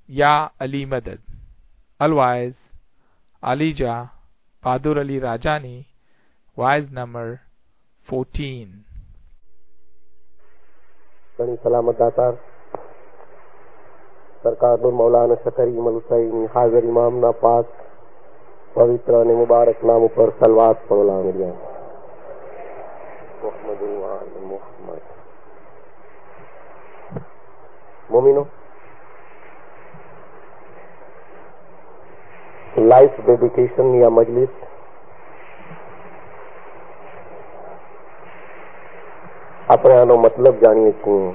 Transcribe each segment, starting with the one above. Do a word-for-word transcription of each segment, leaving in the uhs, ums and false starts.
Ya Ali Madad. Otherwise, Alija Bahadur Ali Rajani, wise number fourteen. ઘણી સલામત દાતાર સરકાર મૌલાના શકરી મલસાઈની હાજર ઇમામના પાક પવિત્ર અને મુબારક નામ ઉપર સલવાત પઢો મળ્યા. મોહમ્મદ મોમિનો લાઈફ ડેડિકેશનની આ મજલિસ આપણે આનો મતલબ જાણીએ છીએ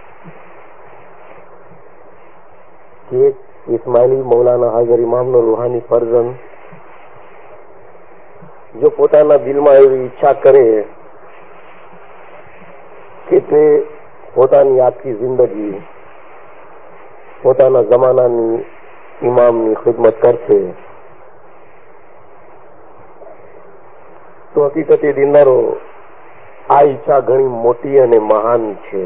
કે એક ઇસ્માઇલી મૌલાના હાજર ઇમામનો રૂહાની ફરજંદ જો પોતાના દિલમાં એવી ઈચ્છા કરે કે તે પોતાની આખી જિંદગી પોતાના જમાનાની ઇમામની ખિદમત કરશે તો હકીકતે દિલદારો આ ઈચ્છા ઘણી મોટી અને મહાન છે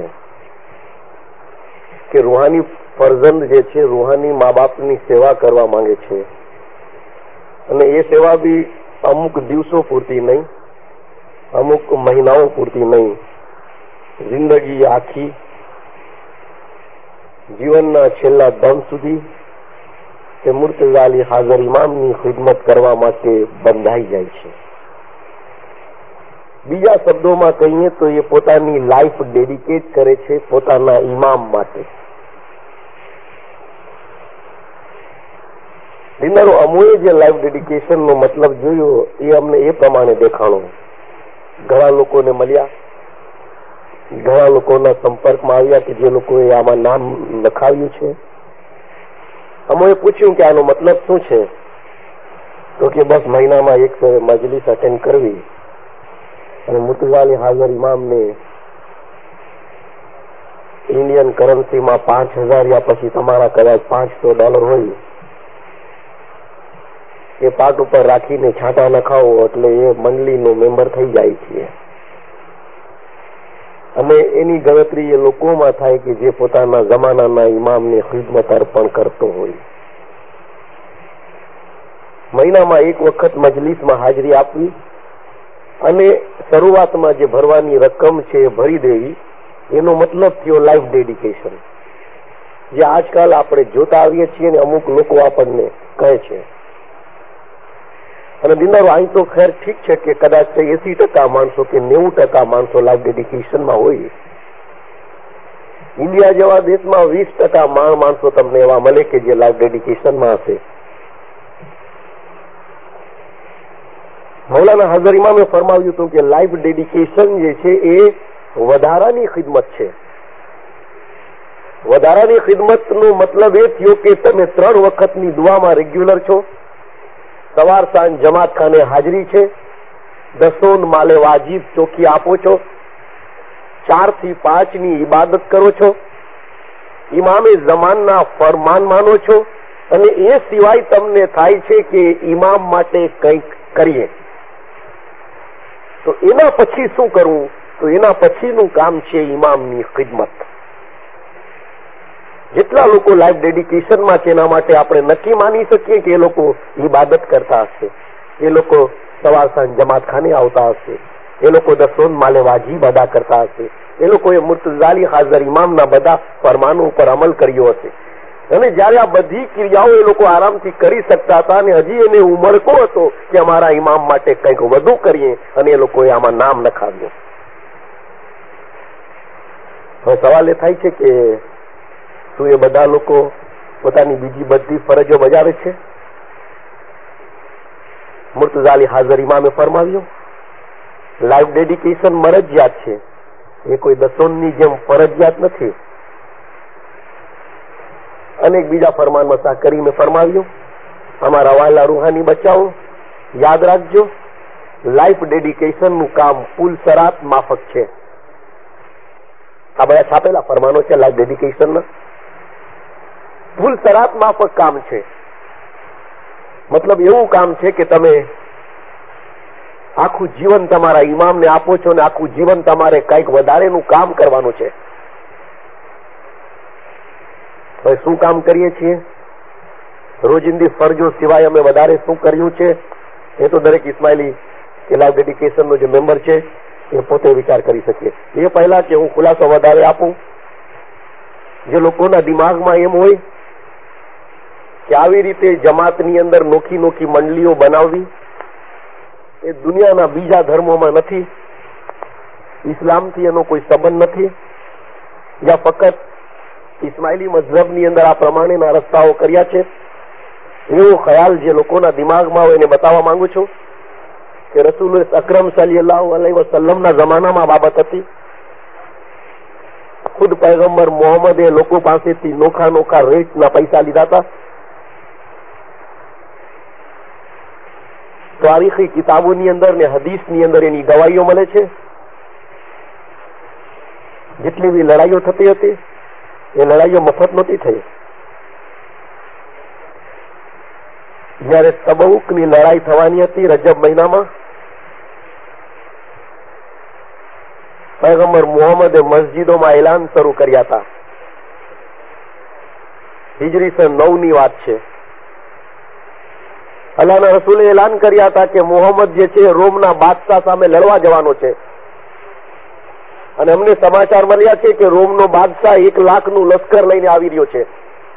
કે રૂહાની ફરજંદ જે છે રૂહાની મા બાપની સેવા કરવા માંગે છે અને એ સેવા બી અમુક દિવસો પૂરતી નહીં, અમુક મહિનાઓ પૂરતી નહીં, જિંદગી આખી જીવનના છેલ્લા દમ સુધી તે મુર્તઝા અલી હાજર ઇમામની ખિદમત કરવા માટે બંધાઈ જાય છે. બીજા શબ્દોમાં કહીએ તો એ પોતાની લાઈફ ડેડિકેટ કરે છે પોતાના ઇમામ માટે. દિનારો અમોએ જે લાઈફ ડેડિકેશનનો મતલબ જોયો એ અમને એ પ્રમાણે દેખાણો. ઘણા લોકોને મળ્યા, ઘણા લોકોના સંપર્કમાં આવ્યા કે જે લોકોએ આમાં નામ લખાવ્યું છે. અમોએ પૂછ્યું કે આનો મતલબ શું છે, તો કે બસ મહિનામાં એક મજલિસ અટેન્ડ કરવી અને મુર્તઝા અલી હાજર ઇમામને ઇન્ડિયન કરન્સીમાં પાંચ હજાર યા પછી તમારા કદાચ પાંચસો ડોલર હોય એ પાટ ઉપર રાખીને છાંટા નખાવો એટલે એ મંડળીનો મેમ્બર થઈ જાય છે. અને એની ગણતરી એ લોકોમાં થાય કે જે પોતાના જમાનાના ઇમામને ખિદમત અર્પણ કરતો હોય. મહિનામાં એક વખત મજલિસમાં હાજરી આપવી અને શરૂઆતમાં જે ભરવાની રકમ છે એ ભરી દેવી, એનો મતલબ થયો લાઈફ ડેડિકેશન, જે આજકાલ આપણે જોતા આવીએ છીએ ને અમુક લોકો આપણને કહે છે. અને દિનારો અહીં તો ખેર ઠીક છે કે કદાચ એસી ટકા માણસો કે નેવું ટકા માણસો લાઈફ ડેડિકેશનમાં હોય. ઇન્ડિયા જેવા દેશમાં વીસ ટકા માણસો તમને એવા મળે કે જે લાઈફ ડેડિકેશનમાં હશે. મૌલાના હાજર ઇમામે ફરમાવ્યું હતું કે લાઈફ ડેડિકેશન જે છે એ વધારાની ખિદમત છે. વધારાની ખિદમતનો મતલબ એ થયો કે તમે ત્રણ વખતની દુઆમાં રેગ્યુલર છો, સવાર સાંજ જમાત ખાને હાજરી છે, દસોન માલે વાજીબ ચોખ્ખી આપો છો, ચાર થી પાંચ ની ઇબાદત કરો છો, ઇમામે ઝમાનના ફરમાન માનો છો અને એ સિવાય તમને થાય છે કે ઇમામ માટે કંઈક કરીએ. તો એના પછી શું કરવું? તો એના પછીનું કામ છે ઇમામની ખિદમત. જેટલા લોકો લાઈફ ડેડિકેશનમાં છે એના માટે આપણે નક્કી માની શકીએ કે એ લોકો ઇબાદત કરતા હશે, એ લોકો સવાર સાંજ જમાત ખાને આવતા હશે, એ લોકો દસોન માલે વાજીબ અદા કરતા હશે, એ લોકોએ મુર્તઝા અલી હાજર ઇમામના બધા ફરમાનો ઉપર અમલ કર્યો હશે. અને જયારે આ બધી ક્રિયાઓ એ લોકો આરામથી કરી શકતા હતા અને હજી એને ઉમળકો હતો કે અમારા ઇમામ માટે કંઈક વધુ કરીએ, અને એ લોકોએ આમાં નામ લખાવ્યું. હવે સવાલ એ થાય છે કે શું એ બધા લોકો પોતાની બીજી બધી ફરજો બજાવે છે? મુર્તઝા અલી હાજર ઇમામે ફરમાવ્યું લાઈફ ડેડિકેશન મરજિયાત છે, એ કોઈ દસોનની જેમ ફરજિયાત નથી. અનેક બીજા ફરમાનમાં શાહ કરીમે ફરમાવ્યું અમારા વાલા રૂહાની બચાવો, યાદ રાખજો લાઈફ ડેડિકેશનનું કામ પુલ સરાત માફક છે. આ બધા છાપેલા ફરમાનો છે લાઈફ ડેડિકેશનના. પુલ સરાત માફક કામ છે, મતલબ એવું કામ છે કે તમે આખું જીવન તમારા ઇમામને આપો છો ને આખું જીવન તમારે કંઈક વધારેનું કામ કરવાનું છે. હવે શું કામ કરીએ છીએ? રોજિંદી ફરજો સિવાય અમે વધારે શું કર્યું છે એ તો દરેક ઇસ્માઇલી ક્લાસ ડેડિકેશનનો જે મેમ્બર છે એ પોતે વિચાર કરી શકીએ. એ પહેલા કે હું ખુલાસો વધારે આપું, જે લોકોના દિમાગમાં એમ હોય કે આવી રીતે જમાતની અંદર નોખી નોખી મંડળીઓ બનાવવી એ દુનિયાના બીજા ધર્મોમાં નથી, ઇસ્લામથી એનો કોઈ સંબંધ નથી, જ્યાં ફક્ત ઇસ્માઇલી મઝહબની અંદર આ પ્રમાણેના રસ્તાઓ કર્યા છે, એવો ખ્યાલ જે લોકોના દિમાગમાં હોય એને બતાવવા માંગુ છું કે રસૂલ અકરમ સલ્લલ્લાહુ અલૈહિ વસલ્લમના જમાનામાં બાબત હતી. ખુદ પૈગંબર મોહમ્મદે લોકો પાસેથી નોખા નોખા રેટના પૈસા લીધા હતા. તારીખી કિતાબોની અંદર ને હદીસની અંદર એની ગવાહીઓ મળે છે. જેટલી બી લડાઈઓ થતી હતી એ લડાઈઓ મફત નહોતી થઈ. જયારે તબુકની લડાઈ થવાની હતી રજબ મહિનામાં, પૈગંબર મોહમ્મદે મસ્જિદોમાં એલાન શરૂ કર્યા હતા. હિજરી સન નવ ની વાત છે. અલ્લાહના રસૂલે એલાન કર્યા હતા કે મોહમ્મદ જે છે રોમના બાદશાહ સામે લડવા જવાનો છે, અને અમને સમાચાર મળ્યા છે કે રોમનો બાદશાહ એક લાખનું લશ્કર લઈને આવી રહ્યો છે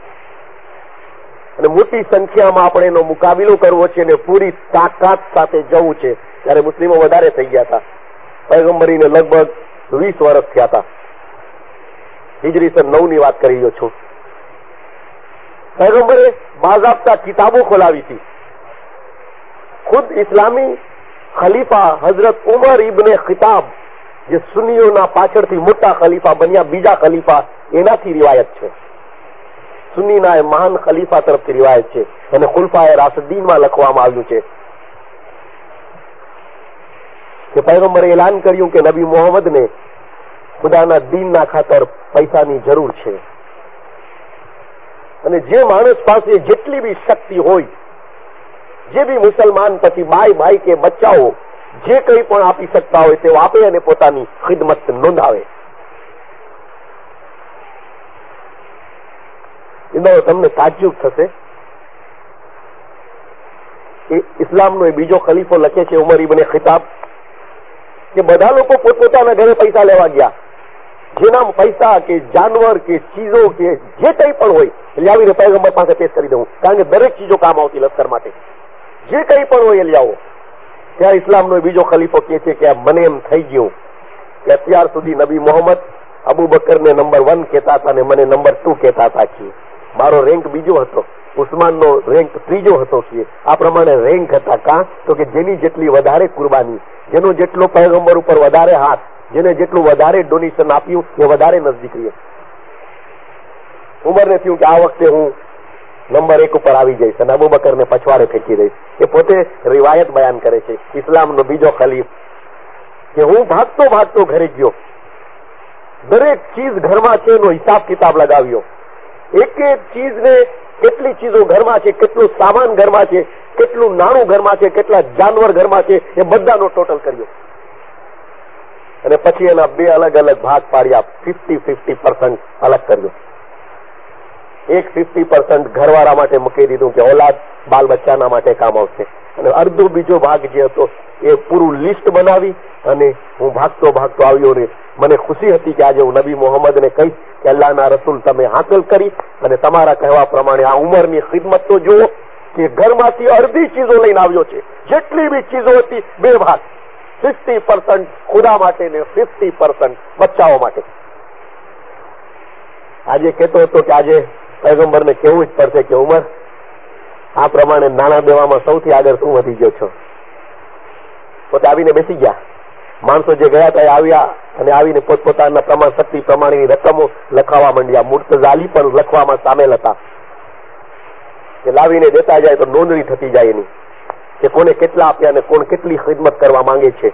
અને મોટી સંખ્યામાં આપણે એનો મુકાબલો કરવો છે અને પૂરી તાકાત સાથે જવું છે. ત્યારે મુસ્લિમો વધારે થઈ ગયા હતા. પૈગંબરીને લગભગ વીસ વર્ષ થયા હતા. હિજરી સન નવ ની વાત કરી રહ્યો છું. પૈગંબરે બાઝાબતા કિતાબો ખોલાવી હતી. ખુદ ઇસ્લામી ખલીફા હઝરત ઉમર ઇબ્ને ખિતાબ, જે સુન્નીઓના પાછળથી મોટા ખલીફા બન્યા, બીજા ખલીફા, એનાથી રિવાયત છે. સુન્નીના એ મહાન ખલીફા તરફથી રિવાયત છે અને ખુલફાએ રાશિદીનમાં લખવામાં આવ્યું છે કે પૈગંબરે એલાન કર્યું કે નબી મોહમ્મદને ખુદાના દીનના ખાતર પૈસાની જરૂર છે, અને જે માણસ પાસે જેટલી બી શક્તિ હોય, જે બી મુસલમાન પછી ભાઈ ભાઈ કે બચ્ચાઓ જે કંઈ પણ આપી શકતા હોય તેઓ આપે અને પોતાની ખિદમત નોંધાવે. એમાં તમને તાજ્જુબ થશે કે ઇસ્લામનો એ બીજો ખલીફો લખે છે ઉમર ઇબ્ને ખિતાબ કે બધા લોકો પોતપોતાના ઘરે પૈસા લેવા ગયા, જેના પૈસા કે જાનવર કે ચીજો કે જે કંઈ પણ હોય એટલે આવીને પૈગંબર પાસે પેશ કરી દઉં, કારણ કે દરેક ચીજો કામ આવતી લશ્કર માટે. જે કંઈ પણ હોય એ લાવો. ત્યારે ઇસ્લામનો બીજો ખલીફો કહે છે કે મને એમ થઈ ગયું કે અત્યાર સુધી નબી મોહમ્મદ અબુ બકરને નંબર વન કહેતા હતા અને મને નંબર ટુ કહેતા હતા કે મારો રેન્ક બીજો હતો, ઉસ્માનનો રેન્ક ત્રીજો હતો કે આ પ્રમાણે રેન્ક હતા. કાં તો કે જેની જેટલી વધારે કુરબાની, જેનો જેટલો પૈગંબર ઉપર વધારે હાથ, જેને જેટલું વધારે ડોનેશન આપ્યું એ વધારે નજદીક રહ્યો. ઉમરને થયું કે આ વખતે હું નંબર એક ઉપર આવી જઈશ અને અબુ બકરને પછવાડે ફેંકી દઈશ. એ પોતે રિવાયત બયાન કરે છે ઇસ્લામનો બીજો ખલીફ કે હું ભાગતો ભાગતો ઘરે ગયો, દરેક ચીજ ઘરમાં છે એનો હિસાબ કિતાબ લગાવ્યો, એક એક ચીજને કેટલી ચીજો ઘરમાં છે, કેટલું સામાન ઘરમાં છે, કેટલું નાણું ઘરમાં છે, કેટલા જાનવર ઘરમાં છે, એ બધાનો ટોટલ કર્યો અને પછી એના બે અલગ અલગ ભાગ પાડ્યા. ફિફ્ટી ફિફ્ટી પર્સન્ટ અલગ કર્યો. એક ફિફ્ટી પર્સન્ટ ઘરવાળા માટે મૂકી દીધું કે ઓલાદ બાલ બચ્ચાના માટે કામ આવશે, અને અડધો બીજો ભાગ જે હતો એ પૂરું લિસ્ટ બનાવી અને હું ભાગતો ભાગતો આવ્યો ને મને ખુશી હતી કે આજે હું નબી મોહમ્મદને કહીશ કે અલ્લાહના રસૂલ તમે હાંસલ કરી અને તમારા કહેવા પ્રમાણે આ ઉંમરની ખિદમત તો જુઓ કે ઘરમાંથી અડધી ચીજો લઈને આવ્યો છે. જેટલી બી ચીજો હતી બે ભાગ, ફિફ્ટી પર્સન્ટ ખુદા માટે ને ફિફ્ટી પર્સન્ટ બચ્ચાઓ માટે. આજે કહેતો હતો કે આજે પૈગંબરને કહેવું જ પડશે કે ઉમર આ પ્રમાણે નાણાં દેવામાં સૌથી આગળ શું વધી ગયો છો. પોતે આવીને બેસી ગયા. માણસો જે ગયા હતા એ આવ્યા અને આવીને પોતપોતાના પ્રમાણ શક્તિ પ્રમાણેની રકમો લખાવા માંડ્યા. મુર્તઝાલી પણ લખવામાં સામેલ હતા કે લાવીને દેતા જાય તો નોંધણી થતી જાય એની કે કોને કેટલા આપ્યા અને કોણ કેટલી ખિદમત કરવા માંગે છે.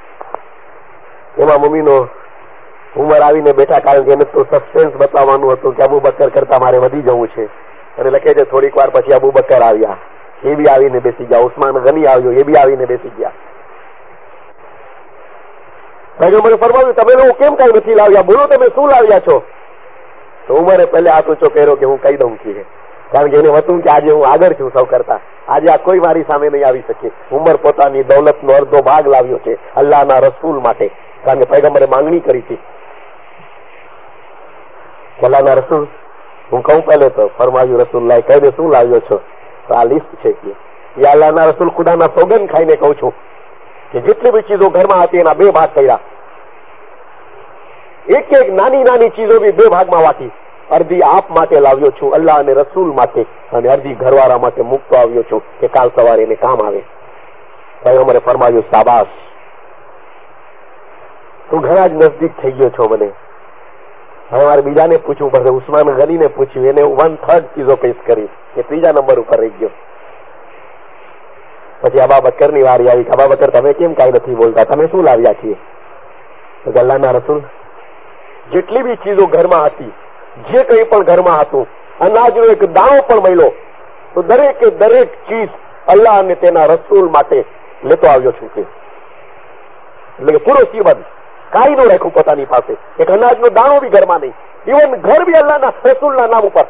એમાં મમ્મીનો ઉમર આવીને બેઠા, કારણ કે એને તો સસ્પેન્સ બતાવવાનું હતું કે અબુ બકર કરતા મારે વધી જવું છે, અને લખે છે થોડીક વાર પછી અબુ બકર આવ્યા, એ બી આવીને બેસી ગયા. ઉસ્માન ગની આવ્યો, એ બી આવીને બેસી ગયા. પૈગંબરે ફરમાવ્યું તમે લોકો કેમ કઈ નથી લાવ્યા, બોલો તમે શું લાવ્યા છો? તો ઉમરે પહેલે હાથ ઊંચો કર્યો કે હું કહી દઉં કે કારણ કે એને હતું કે આજે હું આગળ છું સૌ કરતા, આજે આ કોઈ મારી સામે નહીં આવી શકે. ઉમર પોતાની દૌલતનો અડધો ભાગ લાવ્યો છે અલ્લાહના રસૂલ માટે, કારણ કે પૈગંબરે માંગણી કરી હતી અલ્લાહના રસૂલ હું કહું પહેલે તો ફરમાવ્યું રસૂલ કહી દે શું લાવ્યો છો? તો આ લિસ્ટ છે કે એ અલ્લાહના રસૂલ ખુદાના સોગંદ ખાઈને કહું છું કે જેટલી બી ચીજો ઘરમાં હતી એના બે ભાગ કર્યા, એક એક નાની નાની ચીજો બી બે ભાગમાં વાટી. અડધી આપ માટે લાવ્યો છું અલ્લાહ અને રસૂલ માટે, અને અડધી ઘરવાળા માટે મૂકતો આવ્યો છું કે કાલ સવારે એને કામ આવે. પૈગંબરે ફરમાવ્યું શાબાશ, તું ઘણા જ નજદીક થઈ ગયો છો મને. હવે મારે બીજાને પૂછવું પડશે. ઉસ્માન ગનીને પૂછ્યું, એને વન થર્ડ ચીજો પેશ કરી કે ત્રીજા નંબર ઉપર રહી ગયો. પછી અબા બકરની વારી આવી કે અબા બકર તમે કેમ કઈ નથી બોલતા, તમે શું લાવ્યા છીએ? તો અલ્લાહના રસૂલ જેટલી બી ચીજો ઘરમાં હતી, જે કંઈ પણ ઘરમાં હતું, અનાજનો એક દાણો પણ મળ્યો તો દરેકે દરેક ચીજ અલ્લાહ અને તેના રસૂલ માટે લેતો આવ્યો છું કે એટલે કે પૂરો સિબંધ કાંઈ નો રાખ્યું પોતાની પાસે. એક અનાજનો દાણો બી ઘરમાં નહીં, ઇવન ઘર બી અલ્લાહના રસૂલના નામ ઉપર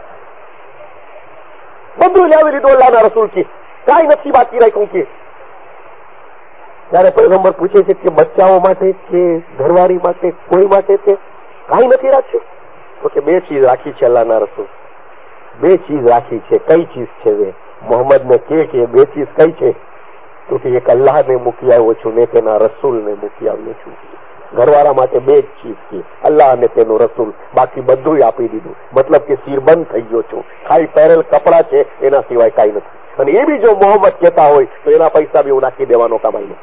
બધું લાવી લીધું અલ્લાહના રસૂલ કે કાંઈ નથી બાકી રાખ્યું કે. ત્યારે પૈગંબર પૂછે છે કે બચ્ચાઓ માટે કે ઘરવાળી માટે કોઈ માટે તે કાંઈ નથી રાખ્યું? તો કે બે ચીજ રાખી છે અલ્લાહના રસૂલ, બે ચીજ રાખી છે. કઈ ચીજ છે? મોહમ્મદ ને કે કે બે ચીજ કઈ છે? તો કે એક અલ્લાહને મૂકી આવ્યો છું ને તેના રસૂલને મૂકી આવ્યો છું. ઘરવાળા માટે બે જ ચીજ છે, અલ્લાહ અને તેનું રસૂલ, બાકી બધું આપી દીધું. મતલબ કે સિરબંધ થઈ ગયો છું, ખાલી પહેરેલ કપડા છે એના સિવાય કઈ નથી. અને એ બી જો મોહમ્મદ કહેતા હોય તો એના પૈસા બી હું નાખી દેવાનો કમાઈને.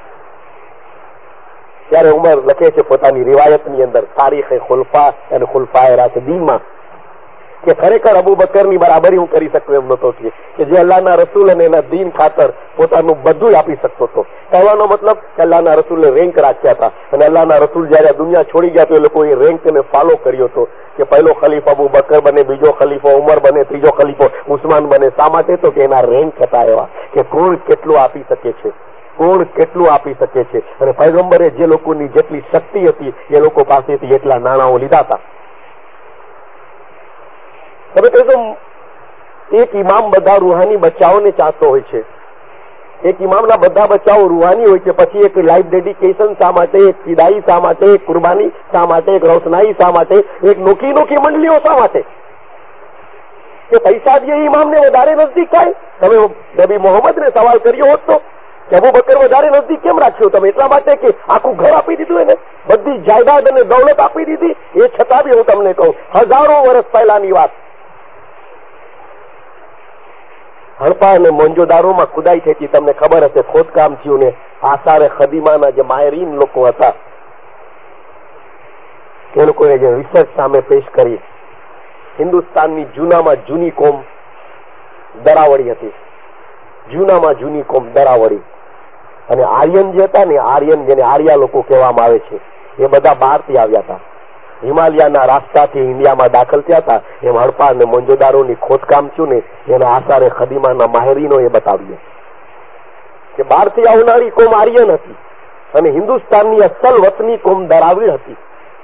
ત્યારે ઉમર લખે છે પોતાની રિવાયતની અંદર તારીખે ખુલફા અને ખુલફાએ રાશિદીનમાં કે ખરેખર અબુ બકરની બરાબરી હું કરી શકું એમ નતો કે જે અલ્લાહના રસૂલ અને એના દીન ખાતર પોતાનું બધું આપી શકતો હતો. કહેવાનો મતલબ કે અલ્લાહના રસૂલે રેન્ક રાખ્યા હતા, અને અલ્લાહના રસૂલ જયારે દુનિયા છોડી ગયા તો એ લોકોએ રેન્કને ફોલો કર્યો હતો કે પહેલો ખલીફા અબુ બકર બને, બીજો ખલીફો ઉમર બને, ત્રીજો ખલીફો ઉસ્માન બને. શા માટે? તો કે એના રેન્ક હતા એવા કે કોણ કેટલું આપી શકે છે, કોણ કેટલું આપી શકે છે. અને પૈગંબરે જે લોકોની જેટલી શક્તિ હતી એ લોકો પાસેથી એટલા નાણાઓ લીધા હતા. તમે કહેશો એક ઇમામ બધા રૂહાની બચ્ચાઓને ચાહતો હોય છે, એક ઇમામના બધા બચ્ચાઓ રૂહાની હોય છે, પછી એક લાઈફ ડેડિકેશન શા માટે, એક ફિદાઈ શા માટે, એક કુરબાની શા માટે, એક રોશનાઈ શા માટે, એક નોખી નોખી મંડળીઓ શા માટે? કે પૈસા દે ઇમામને વધારે નજદીક થાય. તમે નબી મોહમ્મદને સવાલ કર્યો હોત તો કે અબુ બકર વધારે નજદીક કેમ રાખ્યો તમે? એટલા માટે કે આખું ઘર આપી દીધું એને, બધી જાયદાદ અને દૌલત આપી દીધી. એ છતાં બી હું તમને કહું, હજારો વર્ષ પહેલાની વાત, હડપા અને મોંજોદારોમાં ખુદાઈ થતી તમને ખબર હશે, ખોદકામ થયું ને આસારે ખદીમાના જે માયરીન લોકો હતા એ લોકોએ જે રિસર્ચ સામે પેશ કરી, હિન્દુસ્તાનની જૂનામાં જૂની કોમ દરાવડી હતી, જૂનામાં જૂની કોમ દરાવડી. અને આર્યન જે હતા ને, આર્યન જેને આર્યા લોકો કહેવામાં આવે છે, એ બધા બહારથી આવ્યા હતા, હિમાલયના રાસ્તાથી ઇન્ડિયામાં દાખલ થયા હતા. એમ હડપા અને મોંજોદારોની ખોદકામ થયું ને એના આસારે ખદીમાના માહેરીનો એ બતાવ્યો કે બહારથી આવનારી કોમ આર્યન હતી અને હિન્દુસ્તાનની અસલ વતની કોમ દરાવડી હતી.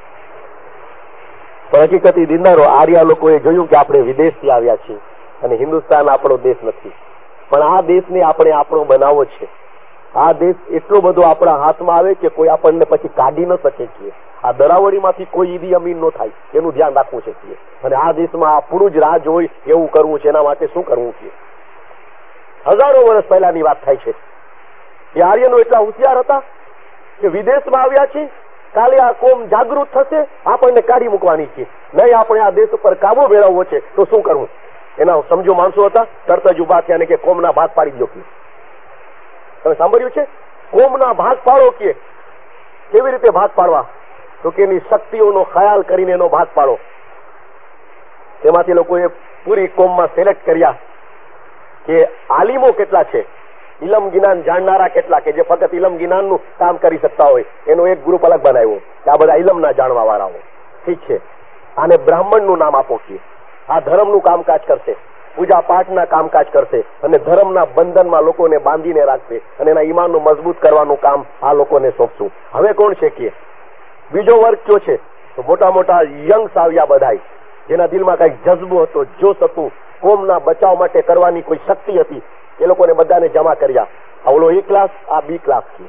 પણ હકીકતી દિનદારો આર્યા લોકોએ જોયું કે આપણે વિદેશથી આવ્યા છીએ અને હિન્દુસ્તાન આપણો દેશ નથી, પણ આ દેશને આપણે આપણો બનાવવો છે. આ દેશ એટલો બધો આપણા હાથમાં આવે કે કોઈ આપણને પછી કાઢી ન શકે છીએ. આ દરાવડીમાંથી કોઈ ઈદી અમીન ન થાય એનું ધ્યાન રાખવું છે. અને આ દેશમાં આપણું જ રાજ હોય એવું કરવું છે. એના માટે શું કરવું છે? હજારો વર્ષ પહેલાની વાત થાય છે. એ આર્યનો એટલા હોશિયાર હતા કે વિદેશમાં આવ્યા છે, કાલે આ કોમ જાગૃત થશે, આપણને કાઢી મૂકવાની છે, નહીં આપણે આ દેશ ઉપર કાબુ મેળવવો છે તો શું કરવું? એના સમજો માણસો હતા, તરત જ ઉભા થયા ને કે કોમના ભાગ પાડી દો. તમે સાંભળ્યું છે? કોમના ભાગ પાડો કે કેવી રીતે ભાગ પાડવા? તો કે એની શક્તિઓનો ખ્યાલ કરીને એનો ભાગ પાડો. તેમાંથી લોકોએ પૂરી કોમમાં સિલેક્ટ કર્યા કે આલિમો કેટલા છે, ઇલમ ગિનાન જાણનારા કેટલા કે જે ફક્ત ઇલમ ગિનાનનું કામ કરી શકતા હોય, એનો એક ગ્રુપ અલગ બનાવ્યો કે આ બધા ઇલમના જાણવા વાળાઓ. ઠીક છે, આને બ્રાહ્મણનું નામ આપો કે આ ધર્મનું કામકાજ કરશે, પૂજા પાઠના કામકાજ કરશે અને ધર્મના બંધનમાં લોકોને બાંધીને રાખશે અને એના ઈમાનનું મજબૂત કરવાનું કામ આ લોકોને સોંપશું. હવે કોણ છે કે બીજો વર્ગ કયો છે? તો મોટા મોટા યંગ્સ આવ્યા બધાય જેના દિલમાં કઈક જજ્બો હતો, જોશ હતું, કોમના બચાવ માટે કરવાની કોઈ શક્તિ હતી, એ લોકોને બધાને જમા કર્યા. આ ઓલો એ ક્લાસ, આ બી ક્લાસ છે.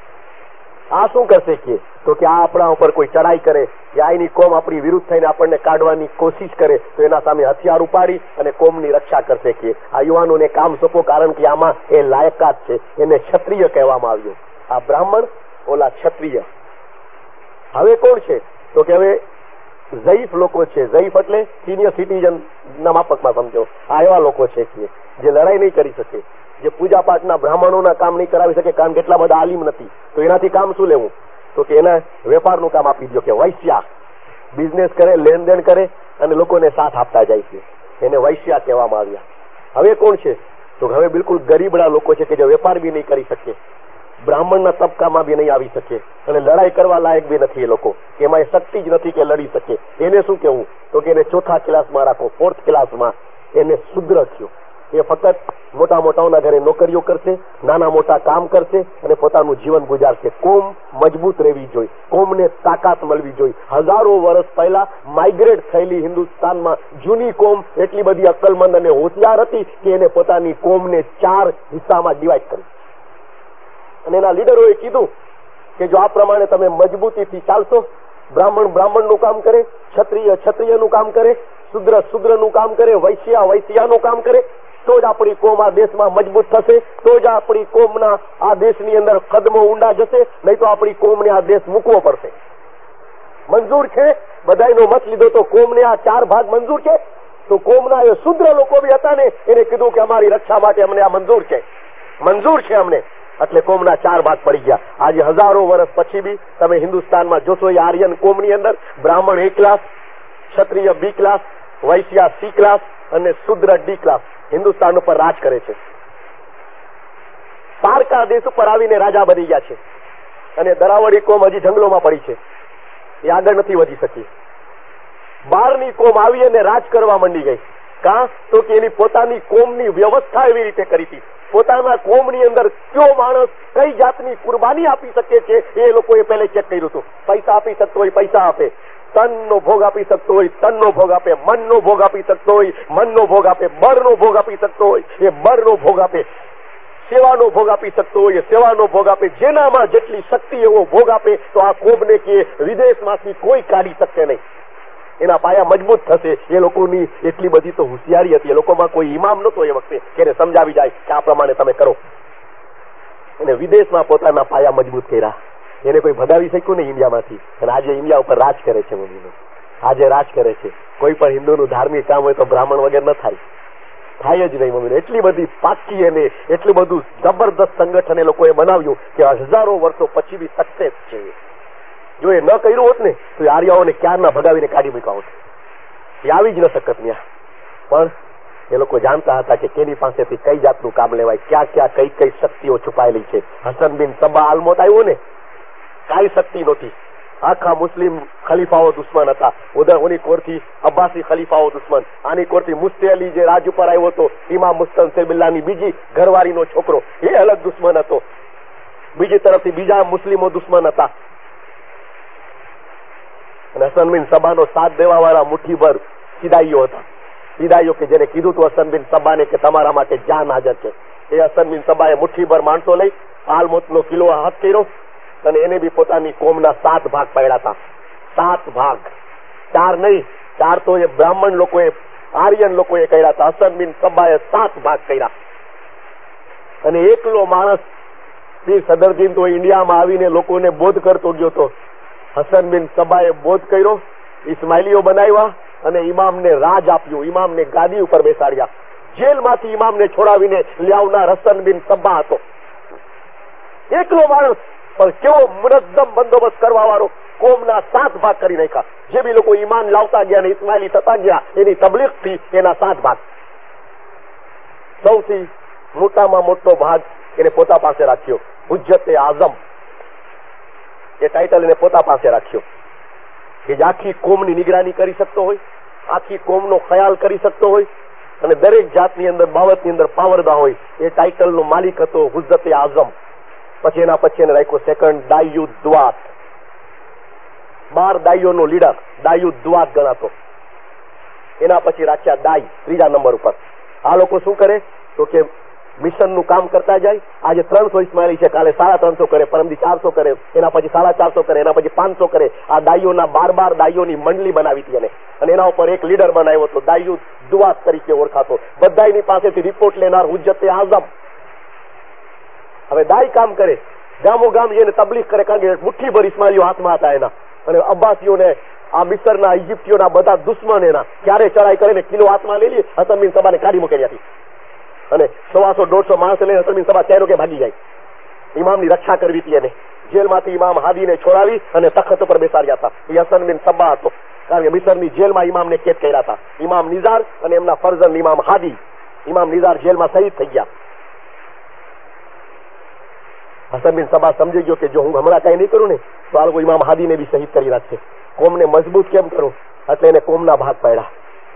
આ શું કરશે કે તો કે આ આપણા ઉપર કોઈ ચડાઈ કરે, યા એની કોમ આપણી વિરુદ્ધ થઈને આપણને કાઢવાની કોશિશ કરે તો એના સામે હથિયાર ઉપાડી અને કોમની રક્ષા કરશે. કે આ યુવાનોને કામ સોંપો, કારણ કે આમાં એ લાયકાત છે. એને ક્ષત્રિય કહેવામાં આવ્યું. આ બ્રાહ્મણ, ઓલા ક્ષત્રિય. હવે કોણ છે તો કે હવે ઝઈફ લોકો છે. ઝઈફ એટલે સિનિયર સિટીઝન ના માફકમાં સમજો. આ એવા લોકો છે કે જે લડાઈ નહીં કરી શકે, જે પૂજા પાઠના બ્રાહ્મણોના કામ નહીં કરાવી શકે, કારણ કે એટલા બધા આલિમ નથી. તો એનાથી કામ શું લેવું? તો કે એના વેપારનું કામ આપી દો. કે વૈશ્યા બિઝનેસ કરે, લેનદેન કરે અને લોકોને સાથ આપતા જાય છે. એને વૈશ્યા કહેવામાં આવ્યા. હવે કોણ છે તો હવે બિલકુલ ગરીબડા લોકો છે કે જે વેપાર બી નહીં કરી શકે, બ્રાહ્મણના તબકામાં બી નહીં આવી શકે અને લડાઈ કરવા લાયક બી નથી. એ લોકો એમાં એ શક્તિ જ નથી કે લડી શકે. એને શું કહેવું તો કે એને ચોથા ક્લાસમાં રાખો, ફોર્થ ક્લાસમાં. એને શુદ્ર થયો. એ ફક્ત મોટા મોટાઓના ઘરે નોકરીઓ કરશે, નાના મોટા કામ કરશે અને પોતાનું જીવન ગુજારશે. કોમ મજબૂત રહેવી જોઈએ, કોમને તાકાત મળવી જોઈએ. હજારો વર્ષ પહેલા માઇગ્રેટ થયેલી હિન્દુસ્તાનમાં જૂની કોમ એટલી બધી અક્કલમંદ અને હોશિયાર હતી કે એને પોતાની કોમને ચાર હિસ્સામાં ડિવાઈડ કરી. અને એના લીડરોએ કીધું કે જો આ પ્રમાણે તમે મજબૂતીથી ચાલશો, બ્રાહ્મણ બ્રાહ્મણનું કામ કરે, ક્ષત્રિય ક્ષત્રિયનું કામ કરે, શુદ્ર શુદ્રનું કામ કરે, વૈશ્યા વૈશ્યાનું કામ કરે, તો જ આપણી કોમ આ દેશમાં મજબૂત થશે. તો જ આપણી કોમના આ દેશની અંદર કદમો ઊંડા જશે. નહીં તો આપણી કોમને આ દેશ મૂકવો પડશે. મંજૂર છે? બધાનો મત લીધો તો કોમને આ ચાર ભાગ મંજૂર છે. તો કોમના એ શુદ્ર લોકો બી હતા ને, એને કીધું કે અમારી રક્ષા માટે અમને આ મંજૂર છે, મંજૂર છે અમને. એટલે કોમના ચાર ભાગ પડી ગયા. આજે હજારો વર્ષ પછી બી તમે હિન્દુસ્તાનમાં જોશો એ આર્યન કોમની અંદર બ્રાહ્મણ એ ક્લાસ, ક્ષત્રિય બી ક્લાસ, વૈશ્યા સી ક્લાસ અને શુદ્ર ડી ક્લાસ હિન્દુસ્તાન ઉપર રાજ કરે છે. પારકા દેશ ઉપર આવીને રાજા બની ગયા છે. અને દરાવડી કોમ હજી જંગલોમાં પડી છે, એ આગળ નથી વધી શકી. બહારની કોમ આવી અને રાજ કરવા માંડી ગઈ. કા તો કે એની પોતાની કોમની વ્યવસ્થા એવી રીતે કરી હતી. પોતાના કોમની અંદર કયો માણસ કઈ જાતની કુરબાની આપી શકે છે એ લોકોએ પહેલે ચેક કર્યું હતું. પૈસા આપી શકતો હોય પૈસા આપે, તનનો ભોગ આપી શકતો હોય તનનો ભોગ આપે, મનનો ભોગ આપી શકતો હોય મનનો ભોગ આપે, બળનો ભોગ આપી શકતો હોય એ બળનો ભોગ આપે, સેવાનો ભોગ આપી શકતો હોય એ સેવાનો ભોગ આપે. જેનામાં જેટલી શક્તિ એવો ભોગ આપે તો આ કોમને કે વિદેશમાંથી કોઈ કાઢી શકશે નહીં. એના પાયા મજબૂત થશે. એ લોકોની એટલી બધી તો હોશિયારી હતી. એ લોકોમાં કોઈ ઇમામ નતો એ વખતે કે એને સમજાવી જાય કે આ પ્રમાણે તમે કરો. અને વિદેશમાં પોતાના પાયા મજબૂત કર્યા. એને કોઈ ભગાવી શક્યું નહીં ઇન્ડિયામાંથી. અને આજે ઇન્ડિયા ઉપર રાજ કરે છે. મમ્મીનો આજે રાજ કરે છે. કોઈ પણ હિન્દુનું ધાર્મિક કામ હોય તો બ્રાહ્મણ વગર ન થાય, થાય જ નહીં. મમ્મીને એટલી બધી પાકી અને એટલું બધું જબરદસ્ત સંગઠન એ લોકોએ બનાવ્યું કે હજારો વર્ષો પછી બી સક્સેસ છે. જો એ ન કર્યું હોત ને તો આર્યાઓને ક્યારના ભગાવીને કાઢી મૂક્યા હોત. એ આવી જ ન શકત ત્યાં. પણ એ લોકો જાણતા હતા કે કેની પાસેથી કઈ જાતનું કામ લેવાય, ક્યાં ક્યાં કઈ કઈ શક્તિઓ છુપાયેલી છે. હસન બિન સબા આલમોત આવ્યો ને, કાંઈ શક્તિ નહોતી. આખા મુસ્લિમ ખલીફાઓ દુશ્મન હતા. ઉધર ઓની કોરથી અબ્બાસી ખલીફાઓ દુશ્મન, આની કોરથી મુસ્તે અલી જે રાજ ઉપર આવ્યો હતો, ઇમામ મુસ્તનસિર બિલ્લાની બીજી ઘરવાળીનો છોકરો, એ અલગ દુશ્મન હતો. બીજી તરફથી બીજા મુસ્લિમો દુશ્મન હતા. અને હસન બિન સબાનો સાથ દેવા વાળા મુઠ્ઠીભર ફિદાઈઓ હતા. ફિદાઈઓ કે જેને કીધું હતું હસન બિન સબાને કે તમારા માટે જાન હાજર છે. એ હસન બિન સબાએ મુઠ્ઠીભર માણસો લઈ આલમોતનો કિલ્લો હાથ કર્યો અને એને બી પોતાની કોમના સાત ભાગ પાડ્યા હતા. સાત ભાગ, ચાર નહીં. ચાર તો એ બ્રાહ્મણ લોકોએ, આર્યન લોકોએ કર્યા હતા. હસન બિન સબાએ સાત ભાગ કર્યા. અને એકલો માણસ પીર સદરદીન તો ઇન્ડિયામાં આવીને લોકોને બોધ કરતો ગયો હતો. હસન બિન સબાએ બોધ કર્યો, ઇસ્માઇલીઓ બનાવ્યા અને ઇમામને રાજ આપ્યું, ઇમામને ગાદી ઉપર બેસાડ્યા. જેલમાંથી ઇમામને છોડાવીને લાવનાર હસન બિન સબા હતો. એકલો માણસ, પણ કેવો મુનઝ્ઝમ બંદોબસ્ત કરવા વાળો. કોમના સાત ભાગ કરી નાખ્યા. જે બી લોકો ઈમાન લાવતા ગયા ને ઇસ્માઇલી થતા ગયા એની તબલીગ થી એના સાત ભાગ. સૌથી મોટામાં મોટો ભાગ એને પોતા પાસે રાખ્યો, હુજ્જતે આઝમ. એ ટાઇટલ એને પોતા પાસે રાખ્યો કે આખી કોમની નિગરાની કરી શકતો હોય, આખી કોમનો ખ્યાલ કરી શકતો હોય અને દરેક જાતની અંદર બાબતની અંદર પાવરદા હોય. એ ટાઇટલનો માલિક હતો હુજ્જતે આઝમ. પછી એના પછી એને રાખ્યો સેકન્ડ દાયુ દ્વાત. બાર દાઈઓનો લીડર દાયુ દ્વાત ગણાતો. એના પછી રાખ્યા દાઈ ત્રીજા નંબર ઉપર. આ લોકો શું કરે તો કે મિશનનું કામ કરતા જાય. આજે ત્રણસો ઇસ્માઇલી છે, કાલે સાડા ત્રણસો કરે, પરમદી ચારસો કરે, એના પછી સાડા ચારસો કરે, એના પછી પાંચસો કરે. આ દાઈઓના બાર બાર દાઈઓની મંડળી બનાવી હતી એને, અને એના ઉપર એક લીડર બનાવ્યો હતો, દાઈઓ દુઆત તરીકે ઓળખાતો. બધાની પાસેથી રિપોર્ટ લેનાર, હુજ્જતે આઝમ. હવે દાઈ કામ કરે, ગામો ગામ જઈને તબલીગ કરે, કારણ કે મુઠ્ઠીભર ઇસ્માઇલીઓ હાથમાં હતા એના. અને અબ્બાસીઓને, આ મિસરના, ઇજિપ્તીઓના બધા દુશ્મન એના ક્યારે ચડાઈ કરીને કિલો હાથમાં લઈ લે, હસન બિન સબાને કાઢી મૂકેલી હતી. અને સવાસો દોઢસો માણસ લઈને હસન બિન સબા ચારો કે ભાગી જાય. ઇમામની રક્ષા કરવી હતી એને. જેલમાંથી ઇમામ હાદીને છોડાવી અને તખત ઉપર બેસાડ્યા હતા. એ હસન બિન સબા હતો, કારણ કે મિસરની જેલમાં ઇમામને કેદ કર્યા હતા. ઇમામ નિઝાર અને એમના ફરજન ઇમામ હાદી. ઇમામ નિઝાર જેલમાં શહીદ થઈ ગયા. હસન બિન સબા સમજી ગયો કે જો હું હમણાં કઈ નહીં કરું ને તો આ લોકો ઇમામ હાદીને બી શહીદ કરી નાખશે. કોમને મજબૂત કેમ કરું, એટલે એને કોમના ભાગ પાડ્યા.